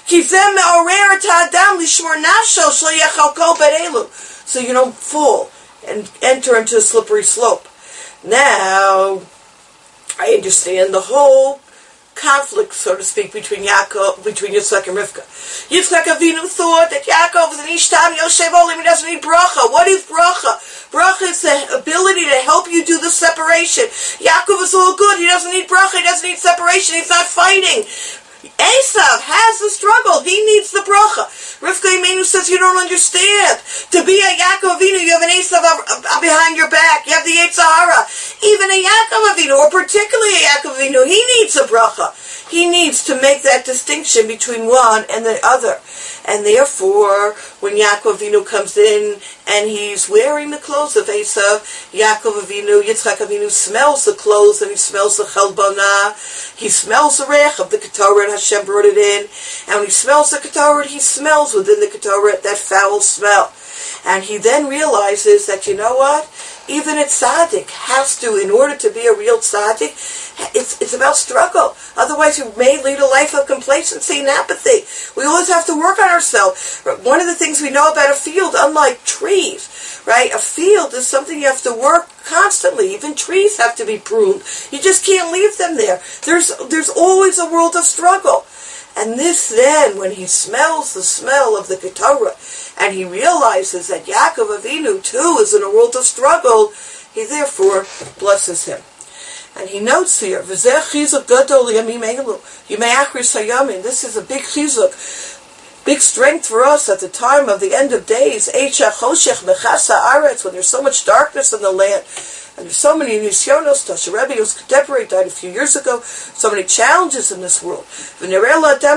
So you don't fall and enter into a slippery slope. Now, I understand the whole conflict, so to speak, between Yitzchak and Rivka. Yitzchak Avinu thought that Yaakov is an Ishtam Yoshev Olim, he doesn't need bracha. What is bracha? Bracha is the ability to help you do the separation. Yaakov is all good, he doesn't need bracha, he doesn't need separation, he's not fighting. Esav has the struggle. He needs the bracha. Rivka Imenu says, you don't understand. To be a Yaakov Avinu, you have an Esav behind your back. You have the Yetzer Hara. Even a Yaakov Avinu, or particularly a Yaakov Avinu, he needs a bracha. He needs to make that distinction between one and the other. And therefore, when Yaakov Avinu comes in and he's wearing the clothes of Esav, Yaakov Avinu, Yitzchak Avinu smells the clothes and he smells the chelbana. He smells the reich of the Ketoret, Hashem brought it in. And when he smells the Ketoret, he smells within the Ketoret that foul smell. And he then realizes that, you know what? Even a tzaddik has to, in order to be a real tzaddik, it's about struggle. Otherwise, you may lead a life of complacency and apathy. We always have to work on ourselves. One of the things we know about a field, unlike trees, right? A field is something you have to work constantly. Even trees have to be pruned. You just can't leave them there. There's always a world of struggle. And this then, when he smells the smell of the Ketorah, and he realizes that Yaakov Avinu too is in a world of struggle, he therefore blesses him. And he notes here, V'zeh chizuk gadol yamim elu, yimei achris hayamim. This is a big chizuk, big strength for us at the time of the end of days. Eicha choshech mechasa aretz, when there's so much darkness in the land, and there's so many nisyonos. Tasha Rebbe, who's contemporary, died a few years ago. So many challenges in this world. You think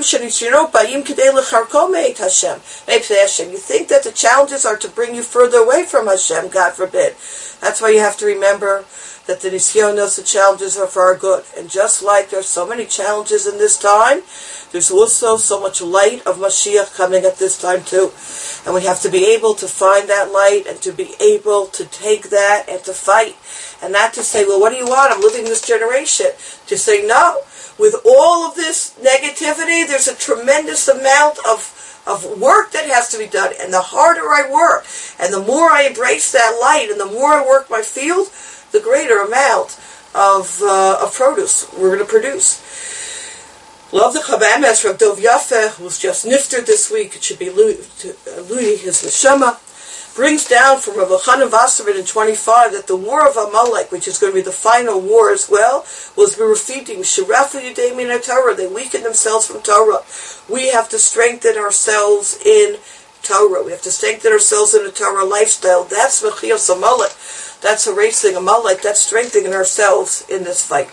that the challenges are to bring you further away from Hashem, God forbid. That's why you have to remember that the nisyonos, the challenges are for our good. And just like there's so many challenges in this time, there's also so much light of Mashiach coming at this time too. And we have to be able to find that light and to be able to take that and to fight. And not to say, well, what do you want? I'm living this generation. To say, no. With all of this negativity, there's a tremendous amount of work that has to be done. And the harder I work, and the more I embrace that light, and the more I work my field, the greater amount of produce we're going to produce. Love the Chabamas, Rav Dov Yafeh, who was just nifter this week. It should be Louis, his neshama, brings down from Rav Chanan Wasserman in 25 that the war of Amalek, which is going to be the final war as well, was berefeeding Shirafu Yudei Min Torah. They weakened themselves from Torah. We have to strengthen ourselves in Torah. We have to strengthen ourselves in a Torah lifestyle. That's Mechios Amalek. That's erasing Amalek. That's strengthening ourselves in this fight.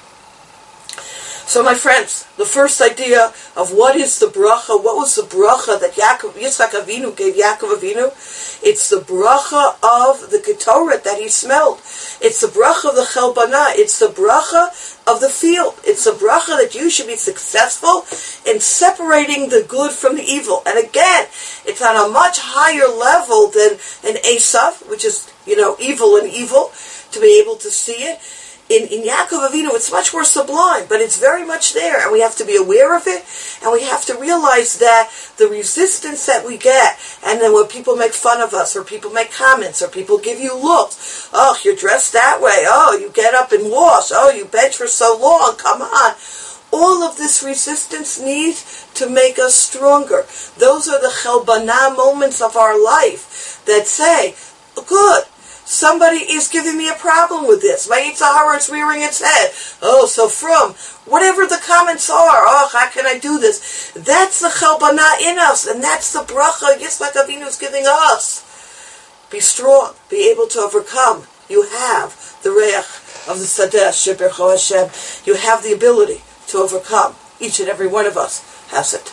So my friends, the first idea of what is the bracha, what was the bracha that Yitzchak Avinu gave Yaakov Avinu? It's the bracha of the Ketorah that he smelled. It's the bracha of the Chelbana. It's the bracha of the field. It's the bracha that you should be successful in separating the good from the evil. And again, it's on a much higher level than an Esav, which is, evil and evil, to be able to see it. In Yaakov Avinu, it's much more sublime, but it's very much there, and we have to be aware of it, and we have to realize that the resistance that we get, and then when people make fun of us, or people make comments, or people give you looks, oh, you're dressed that way, oh, you get up and wash, oh, you bench for so long, come on. All of this resistance needs to make us stronger. Those are the Chelbana moments of our life that say, good, somebody is giving me a problem with this. My Yetzer Hara is rearing its head. Oh, so from whatever the comments are, oh, how can I do this? That's the Chelbana in us, and that's the bracha Yitzchak Avinu is giving us. Be strong, be able to overcome. You have the reach of the Sadeh Shebercho Hashem. You have the ability to overcome. Each and every one of us has it.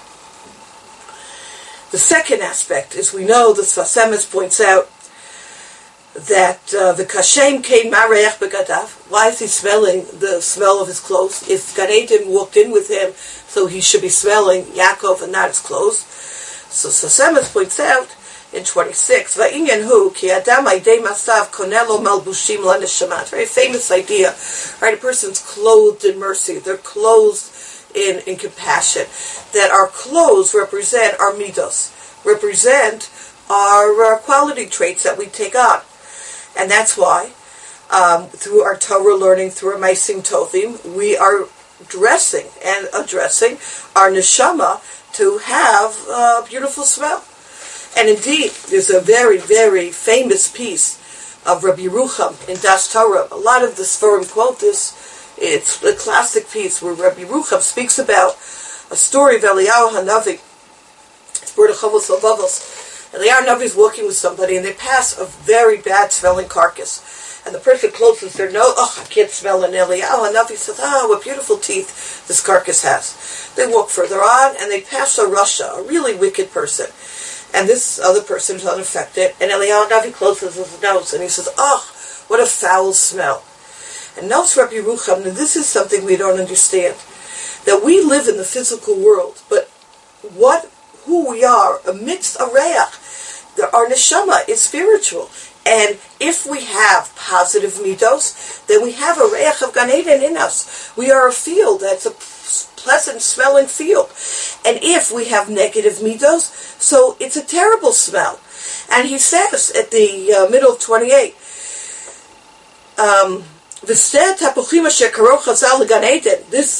The second aspect is, we know the Sfas Emes points out that the Kashem came Mareach Begadav. Why is he smelling the smell of his clothes? If Gan Eden walked in with him, so he should be smelling Yaakov and not his clothes. So Sfas Emes points out in 26, Va'inyan hu ki adam aidei masav konelo malbushim laneshama. Very famous idea, right? A person's clothed in mercy. They're clothed in compassion. That our clothes represent our midos, represent our quality traits that we take on. And that's why, through our Torah learning, through our Maisim Tovim, we are dressing and addressing our neshama to have a beautiful smell. And indeed, there's a very, very famous piece of Rabbi Yerucham in Das Torah. A lot of the Sforim quote this. It's a classic piece where Rabbi Yerucham speaks about a story of Eliyahu Hanavi. It's B'rei Chavos Lavavos. Eliyahu Hanavi is walking with somebody, and they pass a very bad-smelling carcass. And the person closes their nose. Oh, I can't smell an Eliyahu Hanavi. Says, what beautiful teeth this carcass has. They walk further on, and they pass a Rasha, a really wicked person. And this other person is unaffected. And Eliyahu Hanavi closes his nose, and he says, what a foul smell. And notes Rabbi Yerucham, and this is something we don't understand, that we live in the physical world, but who we are amidst a reach, our neshama is spiritual. And if we have positive midos, then we have a reich of Gan Eden in us. We are a field that's a pleasant smelling field. And if we have negative midos, so it's a terrible smell. And he says at the middle of 28, this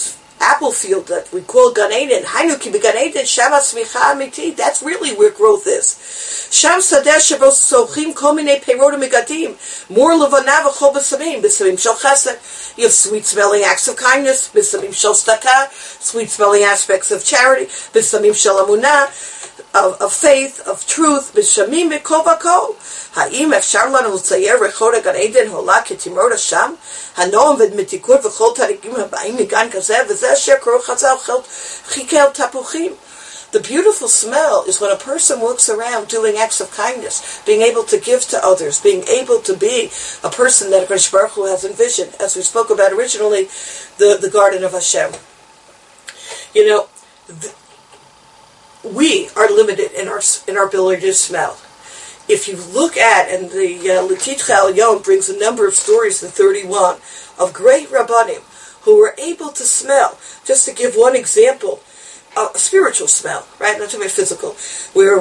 apple field that we call Gan Eden. Hainuki be Gan Eden, Shama Smicha Amiti. That's really where growth is. Sham Sadeh Shabo Sochim Komine Peirodim Megadim. More Levanav Achol B'Samim. B'Samim Shel Chesed. You have sweet-smelling acts of kindness. B'Samim Shel Staka. Sweet-smelling aspects of charity. B'Samim Shel Amunah. Of faith, of truth. B'Shamim Mikol V'Kol. Ha'im Efshar Lanu L'Tzayer Rechoda Gan Eden Hola Ketimor Hasham. Hanoam V'Metikur V'Chol Tarikim Ha'Ba'im Migan Kazeh V'Zeh Sher Kor Chazal Chikel Tapuchim. The beautiful smell is when a person walks around doing acts of kindness, being able to give to others, being able to be a person that HaKadosh Baruch Hu has envisioned, as we spoke about originally, the Garden of Hashem. You know, we are limited in our ability to smell. If you look at, and the L'Titcha Elyon brings a number of stories in 31 of great Rabbanim who were able to smell. Just to give one example, a spiritual smell, right? Not to be physical. Where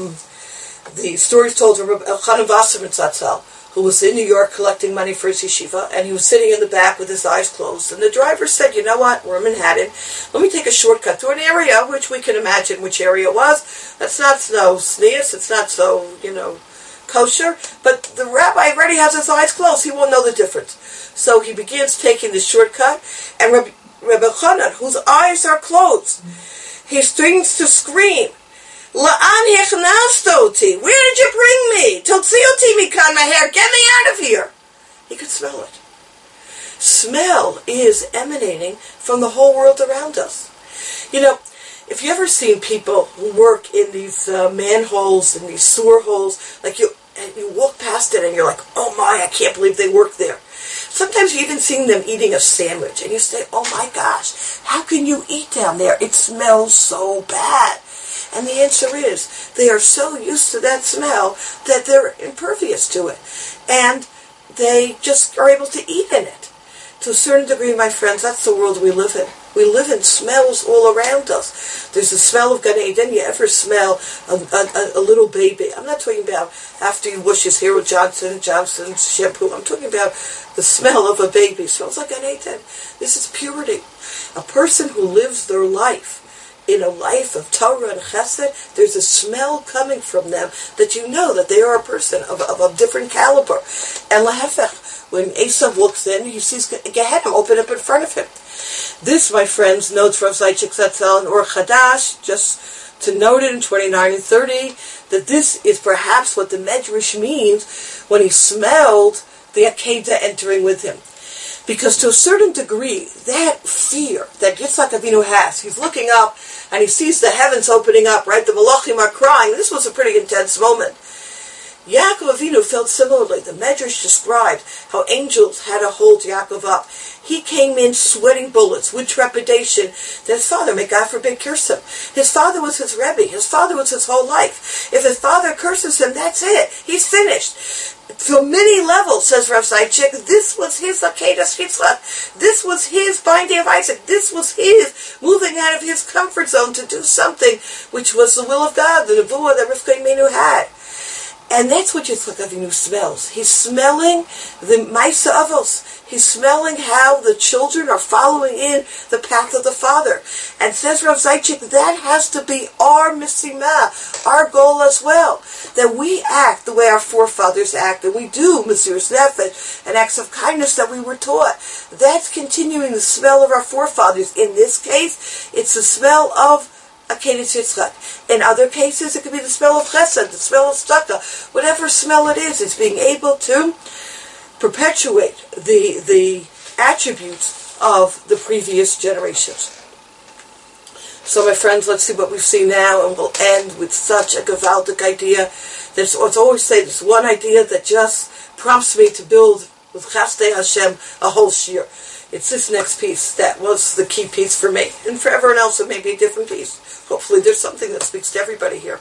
the stories told of Elchanan Wasserman Zatzal, who was in New York collecting money for his yeshiva, and he was sitting in the back with his eyes closed. And the driver said, "You know what? We're in Manhattan. Let me take a shortcut through an area which we can imagine which area it was. That's not so sneeze. It's not so, kosher. But the rabbi already has his eyes closed. He won't know the difference." So he begins taking the shortcut, and Rabbi Chanan, whose eyes are closed, he starts to scream, "La'an hechnasta oti? Where did you bring me? Totzi oti mikan maher, get me out of here." He could smell it. Smell is emanating from the whole world around us. If you ever seen people who work in these manholes and these sewer holes, and you walk past it and you're like, "Oh my, I can't believe they work there." Sometimes you even see them eating a sandwich, and you say, "Oh my gosh, how can you eat down there? It smells so bad." And the answer is, they are so used to that smell that they're impervious to it. And they just are able to eat in it. To a certain degree, my friends, that's the world we live in. We live in smells all around us. There's the smell of Gan Eden. You ever smell a little baby? I'm not talking about after you wash his hair with Johnson & Johnson's shampoo. I'm talking about the smell of a baby. It smells like Gan Eden. This is purity. A person who lives their life in a life of Torah and Chesed, there's a smell coming from them that you know that they are a person of a different caliber. And lahefech, when Esav looks in, he sees Gehenna open up in front of him. This, my friends, notes Rav Zaitchik Zatzal in Or Chadash, just to note it in 29 and 30, that this is perhaps what the Medrash means when he smelled the Akedah entering with him. Because to a certain degree, that fear that Yitzhak Avinu has, he's looking up and he sees the heavens opening up, right? The Malachim are crying. This was a pretty intense moment. Yaakov Avinu felt similarly. The Medrash described how angels had to hold Yaakov up. He came in sweating bullets with trepidation that his father, may God forbid, curse him. His father was his Rebbe. His father was his whole life. If his father curses him, that's it. He's finished. From many levels, says Rav Zaitchik, this was his Akedah Yitzchak. This was his binding of Isaac. This was his moving out of his comfort zone to do something which was the will of God, the Nevuah that Rivka Imenu had. And that's what Yitzchak Avinu smells. He's smelling the Maisa Avos. He's smelling how the children are following in the path of the Father. And says Rav Zaitchik, that has to be our Mishimah, our goal as well. That we act the way our forefathers act, and we do Mesiras Nefesh and acts of kindness that we were taught. That's continuing the smell of our forefathers. In this case, it's the smell of Akedah Yitzchak. In other cases, it could be the smell of Chesed, the smell of Tzedakah. Whatever smell it is, it's being able to perpetuate the attributes of the previous generations. So, my friends, let's see what we've seen now, and we'll end with such a Gavaldic idea. There's always say there's one idea that just prompts me to build with Chasdei Hashem a whole shir. It's this next piece that was the key piece for me. And for everyone else, it may be a different piece. Hopefully there's something that speaks to everybody here.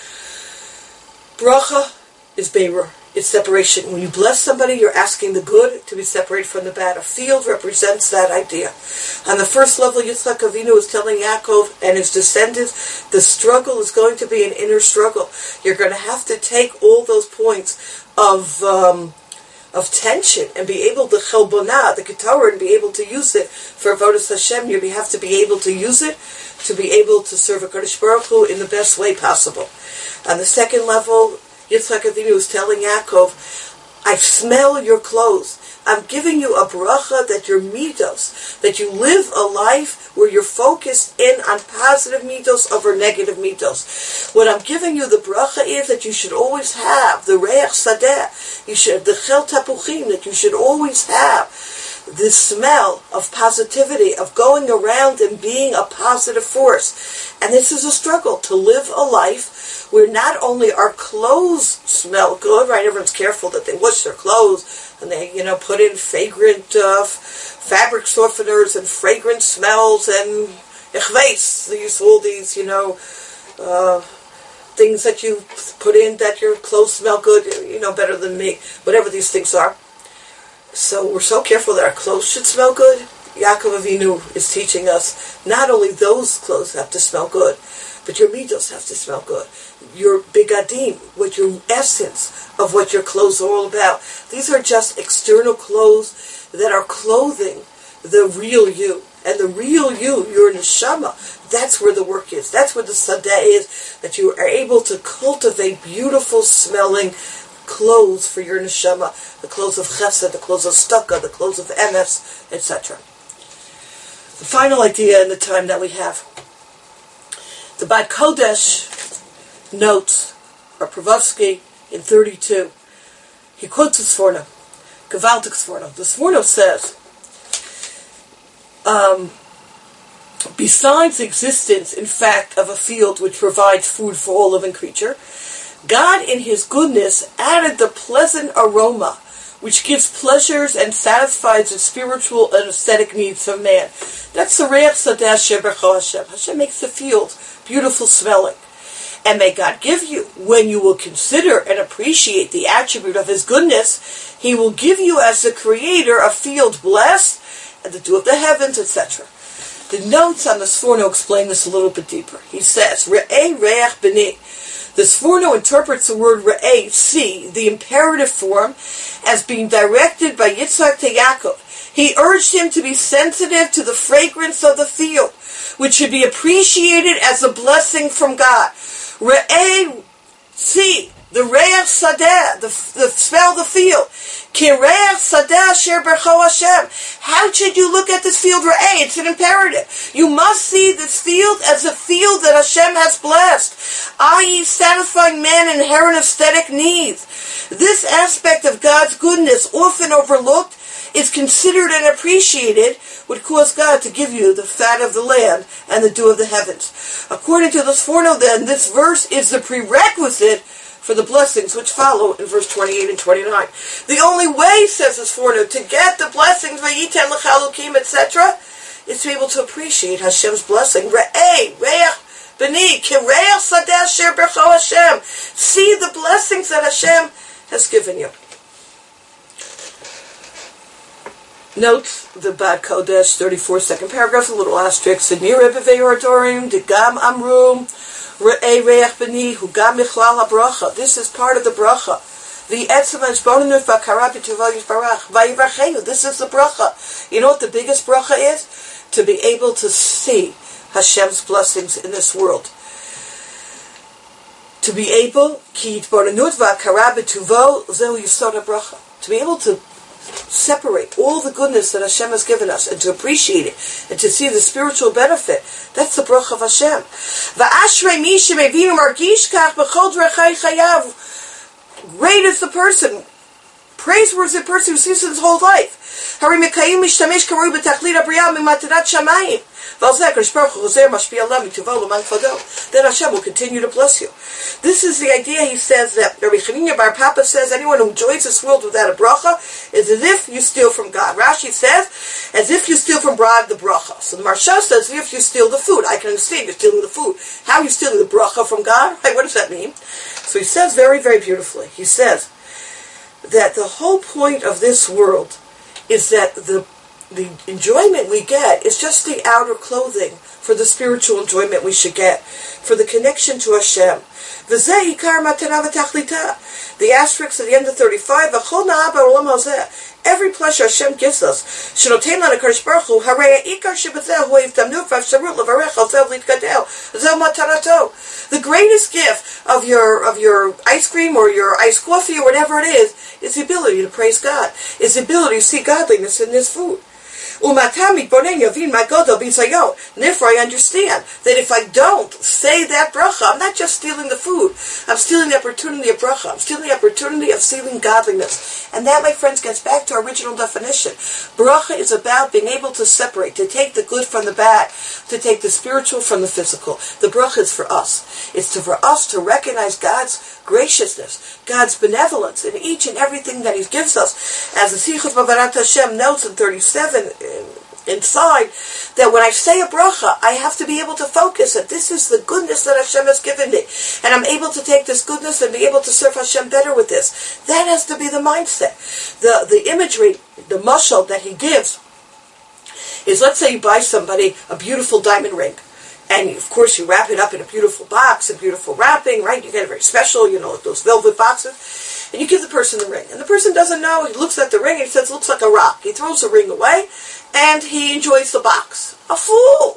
Bracha is Beirur. It's separation. When you bless somebody, you're asking the good to be separated from the bad. A field represents that idea. On the first level, Yitzchak Avinu is telling Yaakov and his descendants, the struggle is going to be an inner struggle. You're going to have to take all those points of of tension and be able to chelbonah, the Ketorah, and be able to use it for avodas Hashem. You have to be able to use it to be able to serve HaKadosh Baruch Hu in the best way possible. On the second level, Yitzchak Avinu was telling Yaakov, I smell your clothes. I'm giving you a bracha that your midos, that you live a life where you're focused in on positive midos over negative midos. What I'm giving you the bracha is that you should always have the reach sadeh, you should the chel tapuchim, that you should always have the smell of positivity, of going around and being a positive force. And this is a struggle, to live a life where not only our clothes smell good, right? Everyone's careful that they wash their clothes and they, put in fragrant fabric softeners and fragrant smells and ichveis. They use all these, things that you put in that your clothes smell good, better than me, whatever these things are. So we're so careful that our clothes should smell good. Yaakov Avinu is teaching us not only those clothes have to smell good, but your midos have to smell good. Your bigadim, what your essence of what your clothes are all about. These are just external clothes that are clothing the real you. And the real you, your neshama, that's where the work is. That's where the sadeh is, that you are able to cultivate beautiful smelling clothes for your neshama, the clothes of chesed, the clothes of staka, the clothes of emes, etc. The final idea in the time that we have. The Bad Kodesh notes, or Pravovsky in 32, he quotes the Sforno, Gewaltig Sforno. The Sforno says, besides the existence, in fact, of a field which provides food for all living creature, God in His goodness added the pleasant aroma which gives pleasures and satisfies the spiritual and aesthetic needs of man. That's the Reach Sadeh Asher B'Cho Hashem. Hashem makes the field beautiful smelling. And may God give you, when you will consider and appreciate the attribute of His goodness, He will give you as the Creator a field blessed and the dew of the heavens, etc. The notes on the Sforno explain this a little bit deeper. He says, Re'eh Reach B'ni. The Sforno interprets the word Re'eh, see, the imperative form, as being directed by Yitzhak to Yaakov. He urged him to be sensitive to the fragrance of the field, which should be appreciated as a blessing from God. Re'eh, see, the Re'eh Sadeh, the smell of the field. Ki Re'eh Sadeh Asher B'Cho Hashem. How should you look at this field, Re'eh? It's an imperative. You must see this field as a field that Hashem has blessed, i.e. satisfying man's inherent aesthetic needs. This aspect of God's goodness, often overlooked, is considered and appreciated, would cause God to give you the fat of the land and the dew of the heavens. According to the Sforno, then, this verse is the prerequisite for the blessings which follow in verse 28 and 29. The only way, says the Sforno, to get the blessings, Vayitem L'Chalukim, etc., is to be able to appreciate Hashem's blessing. Re'eh, Re'ach B'ni, Ki Re'ach Sadeh Asher B'Cho Hashem. See the blessings that Hashem has given you. Notes the Bad Kodesh, 34 second paragraph, a little asterisk. Nir Ebevei Ordorim, Degam Amrum, Re'eh Re'ach B'ni, Hugam Michlal HaBracha. This is part of the bracha. The Etzem HaShbonenut V'Karab Yituval Yisbarach, Vayivrachenu. This is the bracha. You know what the biggest bracha is? To be able to see Hashem's blessings in this world. To be able, Ki Yitbonenut V'Karab Yituval Zehu Yisod HaBracha. To be able to separate all the goodness that Hashem has given us and to appreciate it and to see the spiritual benefit. That's the bracha of Hashem. Va'ashrei mi shemevinu margish kach b'chol drechai chayav. Great is the person, praiseworthy the person who sees his whole life. Hari mekayim mishtamesh karui b'tachlit abriyah mimatanat shamayim. Then Hashem will continue to bless you. This is the idea, he says, that Rabbi Chanina Bar Papa says, anyone who enjoys this world without a bracha is as if you steal from God. Rashi says, as if you steal from God the bracha. So the Marsha says, as if you steal the food. I can understand you're stealing the food. How are you stealing the bracha from God? Hey, what does that mean? So he says very, very beautifully, he says that the whole point of this world is that the the enjoyment we get is just the outer clothing for the spiritual enjoyment we should get, for the connection to Hashem. The asterisk at the end of 35, every pleasure Hashem gives us, the greatest gift of your ice cream or your iced coffee or whatever it is the ability to praise God, is the ability to see godliness in this food. Therefore, I understand that if I don't say that bracha, I'm not just stealing the food. I'm stealing the opportunity of bracha. I'm stealing the opportunity of stealing godliness. And that, my friends, gets back to our original definition. Bracha is about being able to separate, to take the good from the bad, to take the spiritual from the physical. The bracha is for us. It's for us to recognize God's graciousness, God's benevolence in each and everything that He gives us. As the Sichos Bavarat Hashem notes in 37 inside, that when I say a bracha, I have to be able to focus that this is the goodness that Hashem has given me, and I'm able to take this goodness and be able to serve Hashem better with this. That has to be the mindset. The imagery, the mashal that he gives is, let's say you buy somebody a beautiful diamond ring. And, of course, you wrap it up in a beautiful box, a beautiful wrapping, right? You get it very special, those velvet boxes. And you give the person the ring. And the person doesn't know. He looks at the ring and he says, it looks like a rock. He throws the ring away and he enjoys the box. A fool!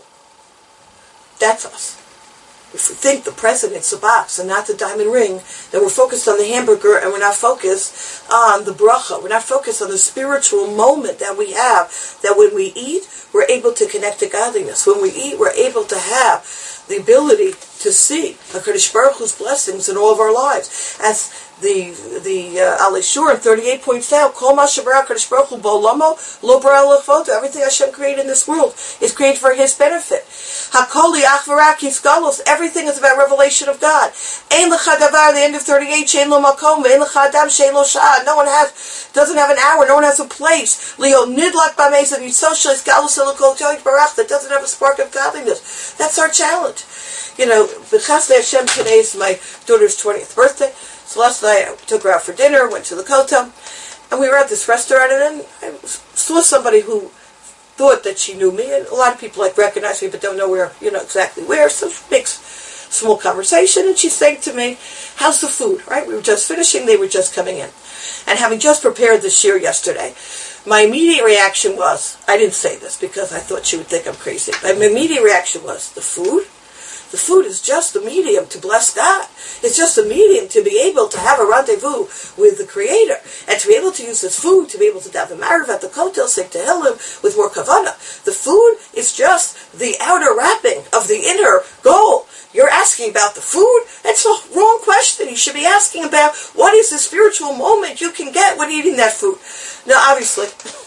That's us. If we think the present is the box and not the diamond ring, then we're focused on the hamburger and we're not focused on the bracha. We're not focused on the spiritual moment that we have, that when we eat, we're able to connect to godliness. When we eat, we're able to have the ability to see HaKadosh Baruch Hu's blessings in all of our lives. As the Alei Shur in 38 points out, Kol ma shebara HaKadosh Baruch Hu ba'olamo lo bara lechoto. Everything Hashem created in this world is created for His benefit. Hakol li'ach v'rak yisgalos. Everything is about revelation of God. Ein lecha davar, the end of 38, she'en lo makom, ve'en lecha adam she'en lo sha'ah. No one doesn't have an hour, no one has a place. Leo nidlak b'meiz of yisosha isgalos elokol toich barach, that doesn't have a spark of godliness. That's our challenge. B'chasdei Hashem, today is my daughter's 20th birthday. So last night I took her out for dinner, went to the Kotel, and we were at this restaurant, and then I saw somebody who thought that she knew me, and a lot of people recognize me but don't know where, exactly where, so she makes small conversation, and she's saying to me, how's the food, right? We were just finishing, they were just coming in. And having just prepared the shir yesterday, my immediate reaction was, I didn't say this because I thought she would think I'm crazy, my immediate reaction was, the food? The food is just a medium to bless God. It's just a medium to be able to have a rendezvous with the Creator, and to be able to use this food to be able to have the Marav at the Kotel, sing Tehillim with more kavanah. The food is just the outer wrapping of the inner goal. You're asking about the food? That's a wrong question. You should be asking about what is the spiritual moment you can get when eating that food. Now, obviously,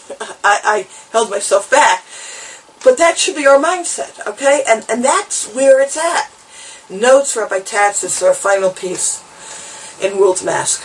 I held myself back. But that should be our mindset, okay? And that's where it's at. Notes Rabbi Tatz is our final piece in World's Mask.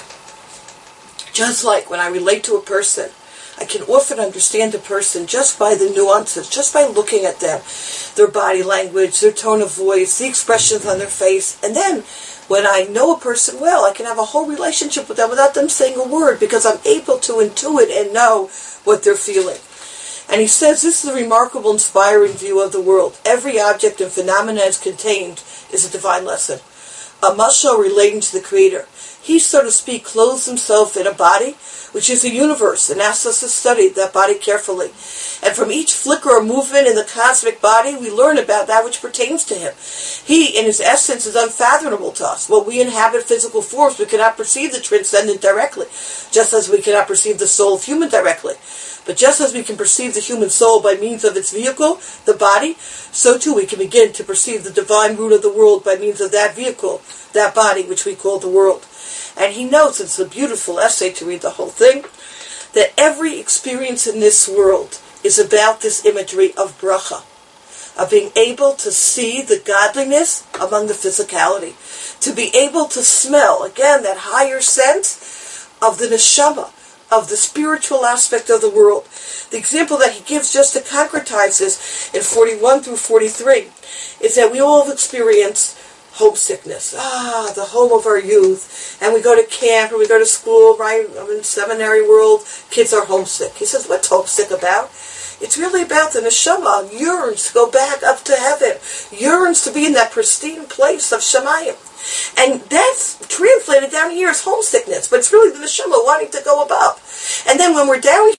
Just like when I relate to a person, I can often understand a person just by the nuances, just by looking at them, their body language, their tone of voice, the expressions on their face. And then when I know a person well, I can have a whole relationship with them without them saying a word, because I'm able to intuit and know what they're feeling. And he says, this is a remarkable, inspiring view of the world. Every object and phenomena is contained is a divine lesson. A mashal relating to the Creator. He, so to speak, clothes himself in a body, which is a universe, and asks us to study that body carefully. And from each flicker or movement in the cosmic body, we learn about that which pertains to him. He, in his essence, is unfathomable to us. While we inhabit physical forms, we cannot perceive the transcendent directly, just as we cannot perceive the soul of human directly. But just as we can perceive the human soul by means of its vehicle, the body, so too we can begin to perceive the divine root of the world by means of that vehicle, that body which we call the world. And he notes, it's a beautiful essay to read the whole thing, that every experience in this world is about this imagery of bracha, of being able to see the godliness among the physicality, to be able to smell, again, that higher sense of the neshama, of the spiritual aspect of the world. The example that he gives just to concretize this in 41 through 43 is that we all have experienced homesickness. The home of our youth. And we go to camp, or we go to school, right? I'm in seminary world, kids are homesick. He says, what's homesick about? It's really about the neshama yearns to go back up to heaven, yearns to be in that pristine place of Shemayim. And that's translated down here as homesickness, but it's really the neshama wanting to go above. And then when we're down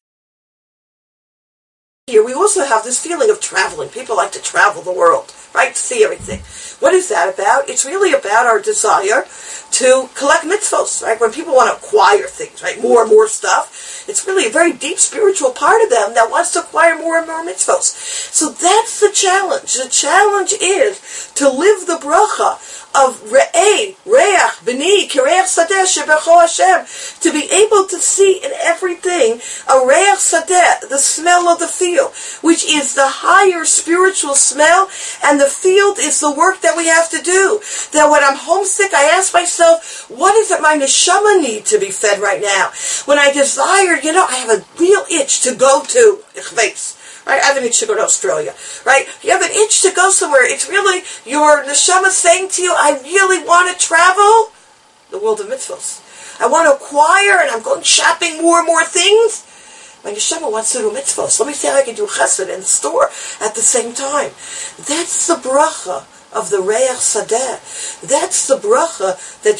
here, we also have this feeling of traveling. People like to travel the world, right, to see everything. What is that about? It's really about our desire to collect mitzvos, right? When people want to acquire things, right, more and more stuff, it's really a very deep spiritual part of them that wants to acquire more and more mitzvos. So that's the challenge. The challenge is to live the bracha of Re'eh, Reach, B'ni, Kireach Sadeh, Shebecho Hashem, to be able to see in everything a Reach Sadeh, the smell of the field, which is the higher spiritual smell, and the field is the work that we have to do. That when I'm homesick, I ask myself, what is it my neshama need to be fed right now? When I desire, I have a real itch to go to Ichveis. Right? I have an itch to go to Australia. Right? You have an itch to go somewhere. It's really your neshama saying to you, I really want to travel the world of mitzvahs. I want to acquire, and I'm going shopping more and more things. My neshama wants to do mitzvahs. Let me see how I can do chesed in the store at the same time. That's the bracha of the Reach Sadeh. That's the bracha that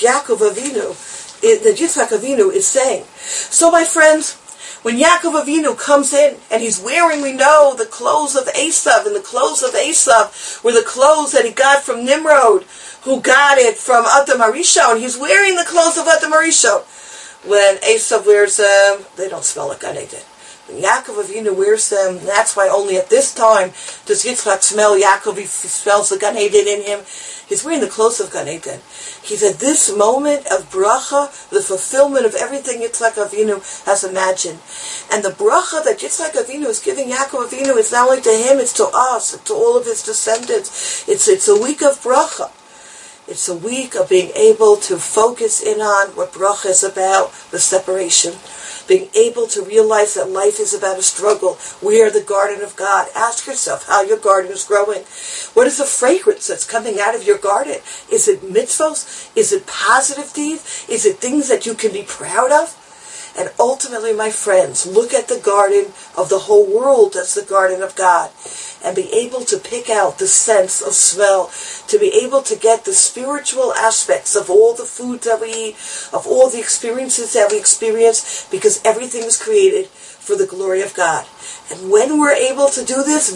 Yitzchak Avinu is saying. So my friends, when Yaakov Avinu comes in and he's wearing, we know, the clothes of Esav, and the clothes of Esav were the clothes that he got from Nimrod, who got it from Adam HaRishon. He's wearing the clothes of Adam HaRishon. When Esav wears them, they don't smell like Gan Eden. When Yaakov Avinu wears them, that's why only at this time does Yitzchak smell Yaakov. He smells the Gan Eden in him. He's wearing the clothes of Gan Eden. He's at this moment of bracha, the fulfillment of everything Yitzchak Avinu has imagined. And the bracha that Yitzchak Avinu is giving Yaakov Avinu is not only to him, it's to us, it's to all of his descendants. It's a week of bracha. It's a week of being able to focus in on what bracha is about, the separation. Being able to realize that life is about a struggle. We are the garden of God. Ask yourself how your garden is growing. What is the fragrance that's coming out of your garden? Is it mitzvos? Is it positive deeds? Is it things that you can be proud of? And ultimately, my friends, look at the garden of the whole world as the garden of God, and be able to pick out the sense of smell, to be able to get the spiritual aspects of all the food that we eat, of all the experiences that we experience, because everything was created for the glory of God. And when we're able to do this,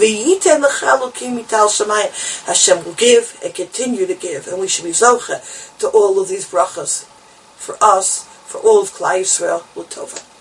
Hashem will give and continue to give, and we should be zoche to all of these brachas for us, for all of Klal Yisrael, L'tova.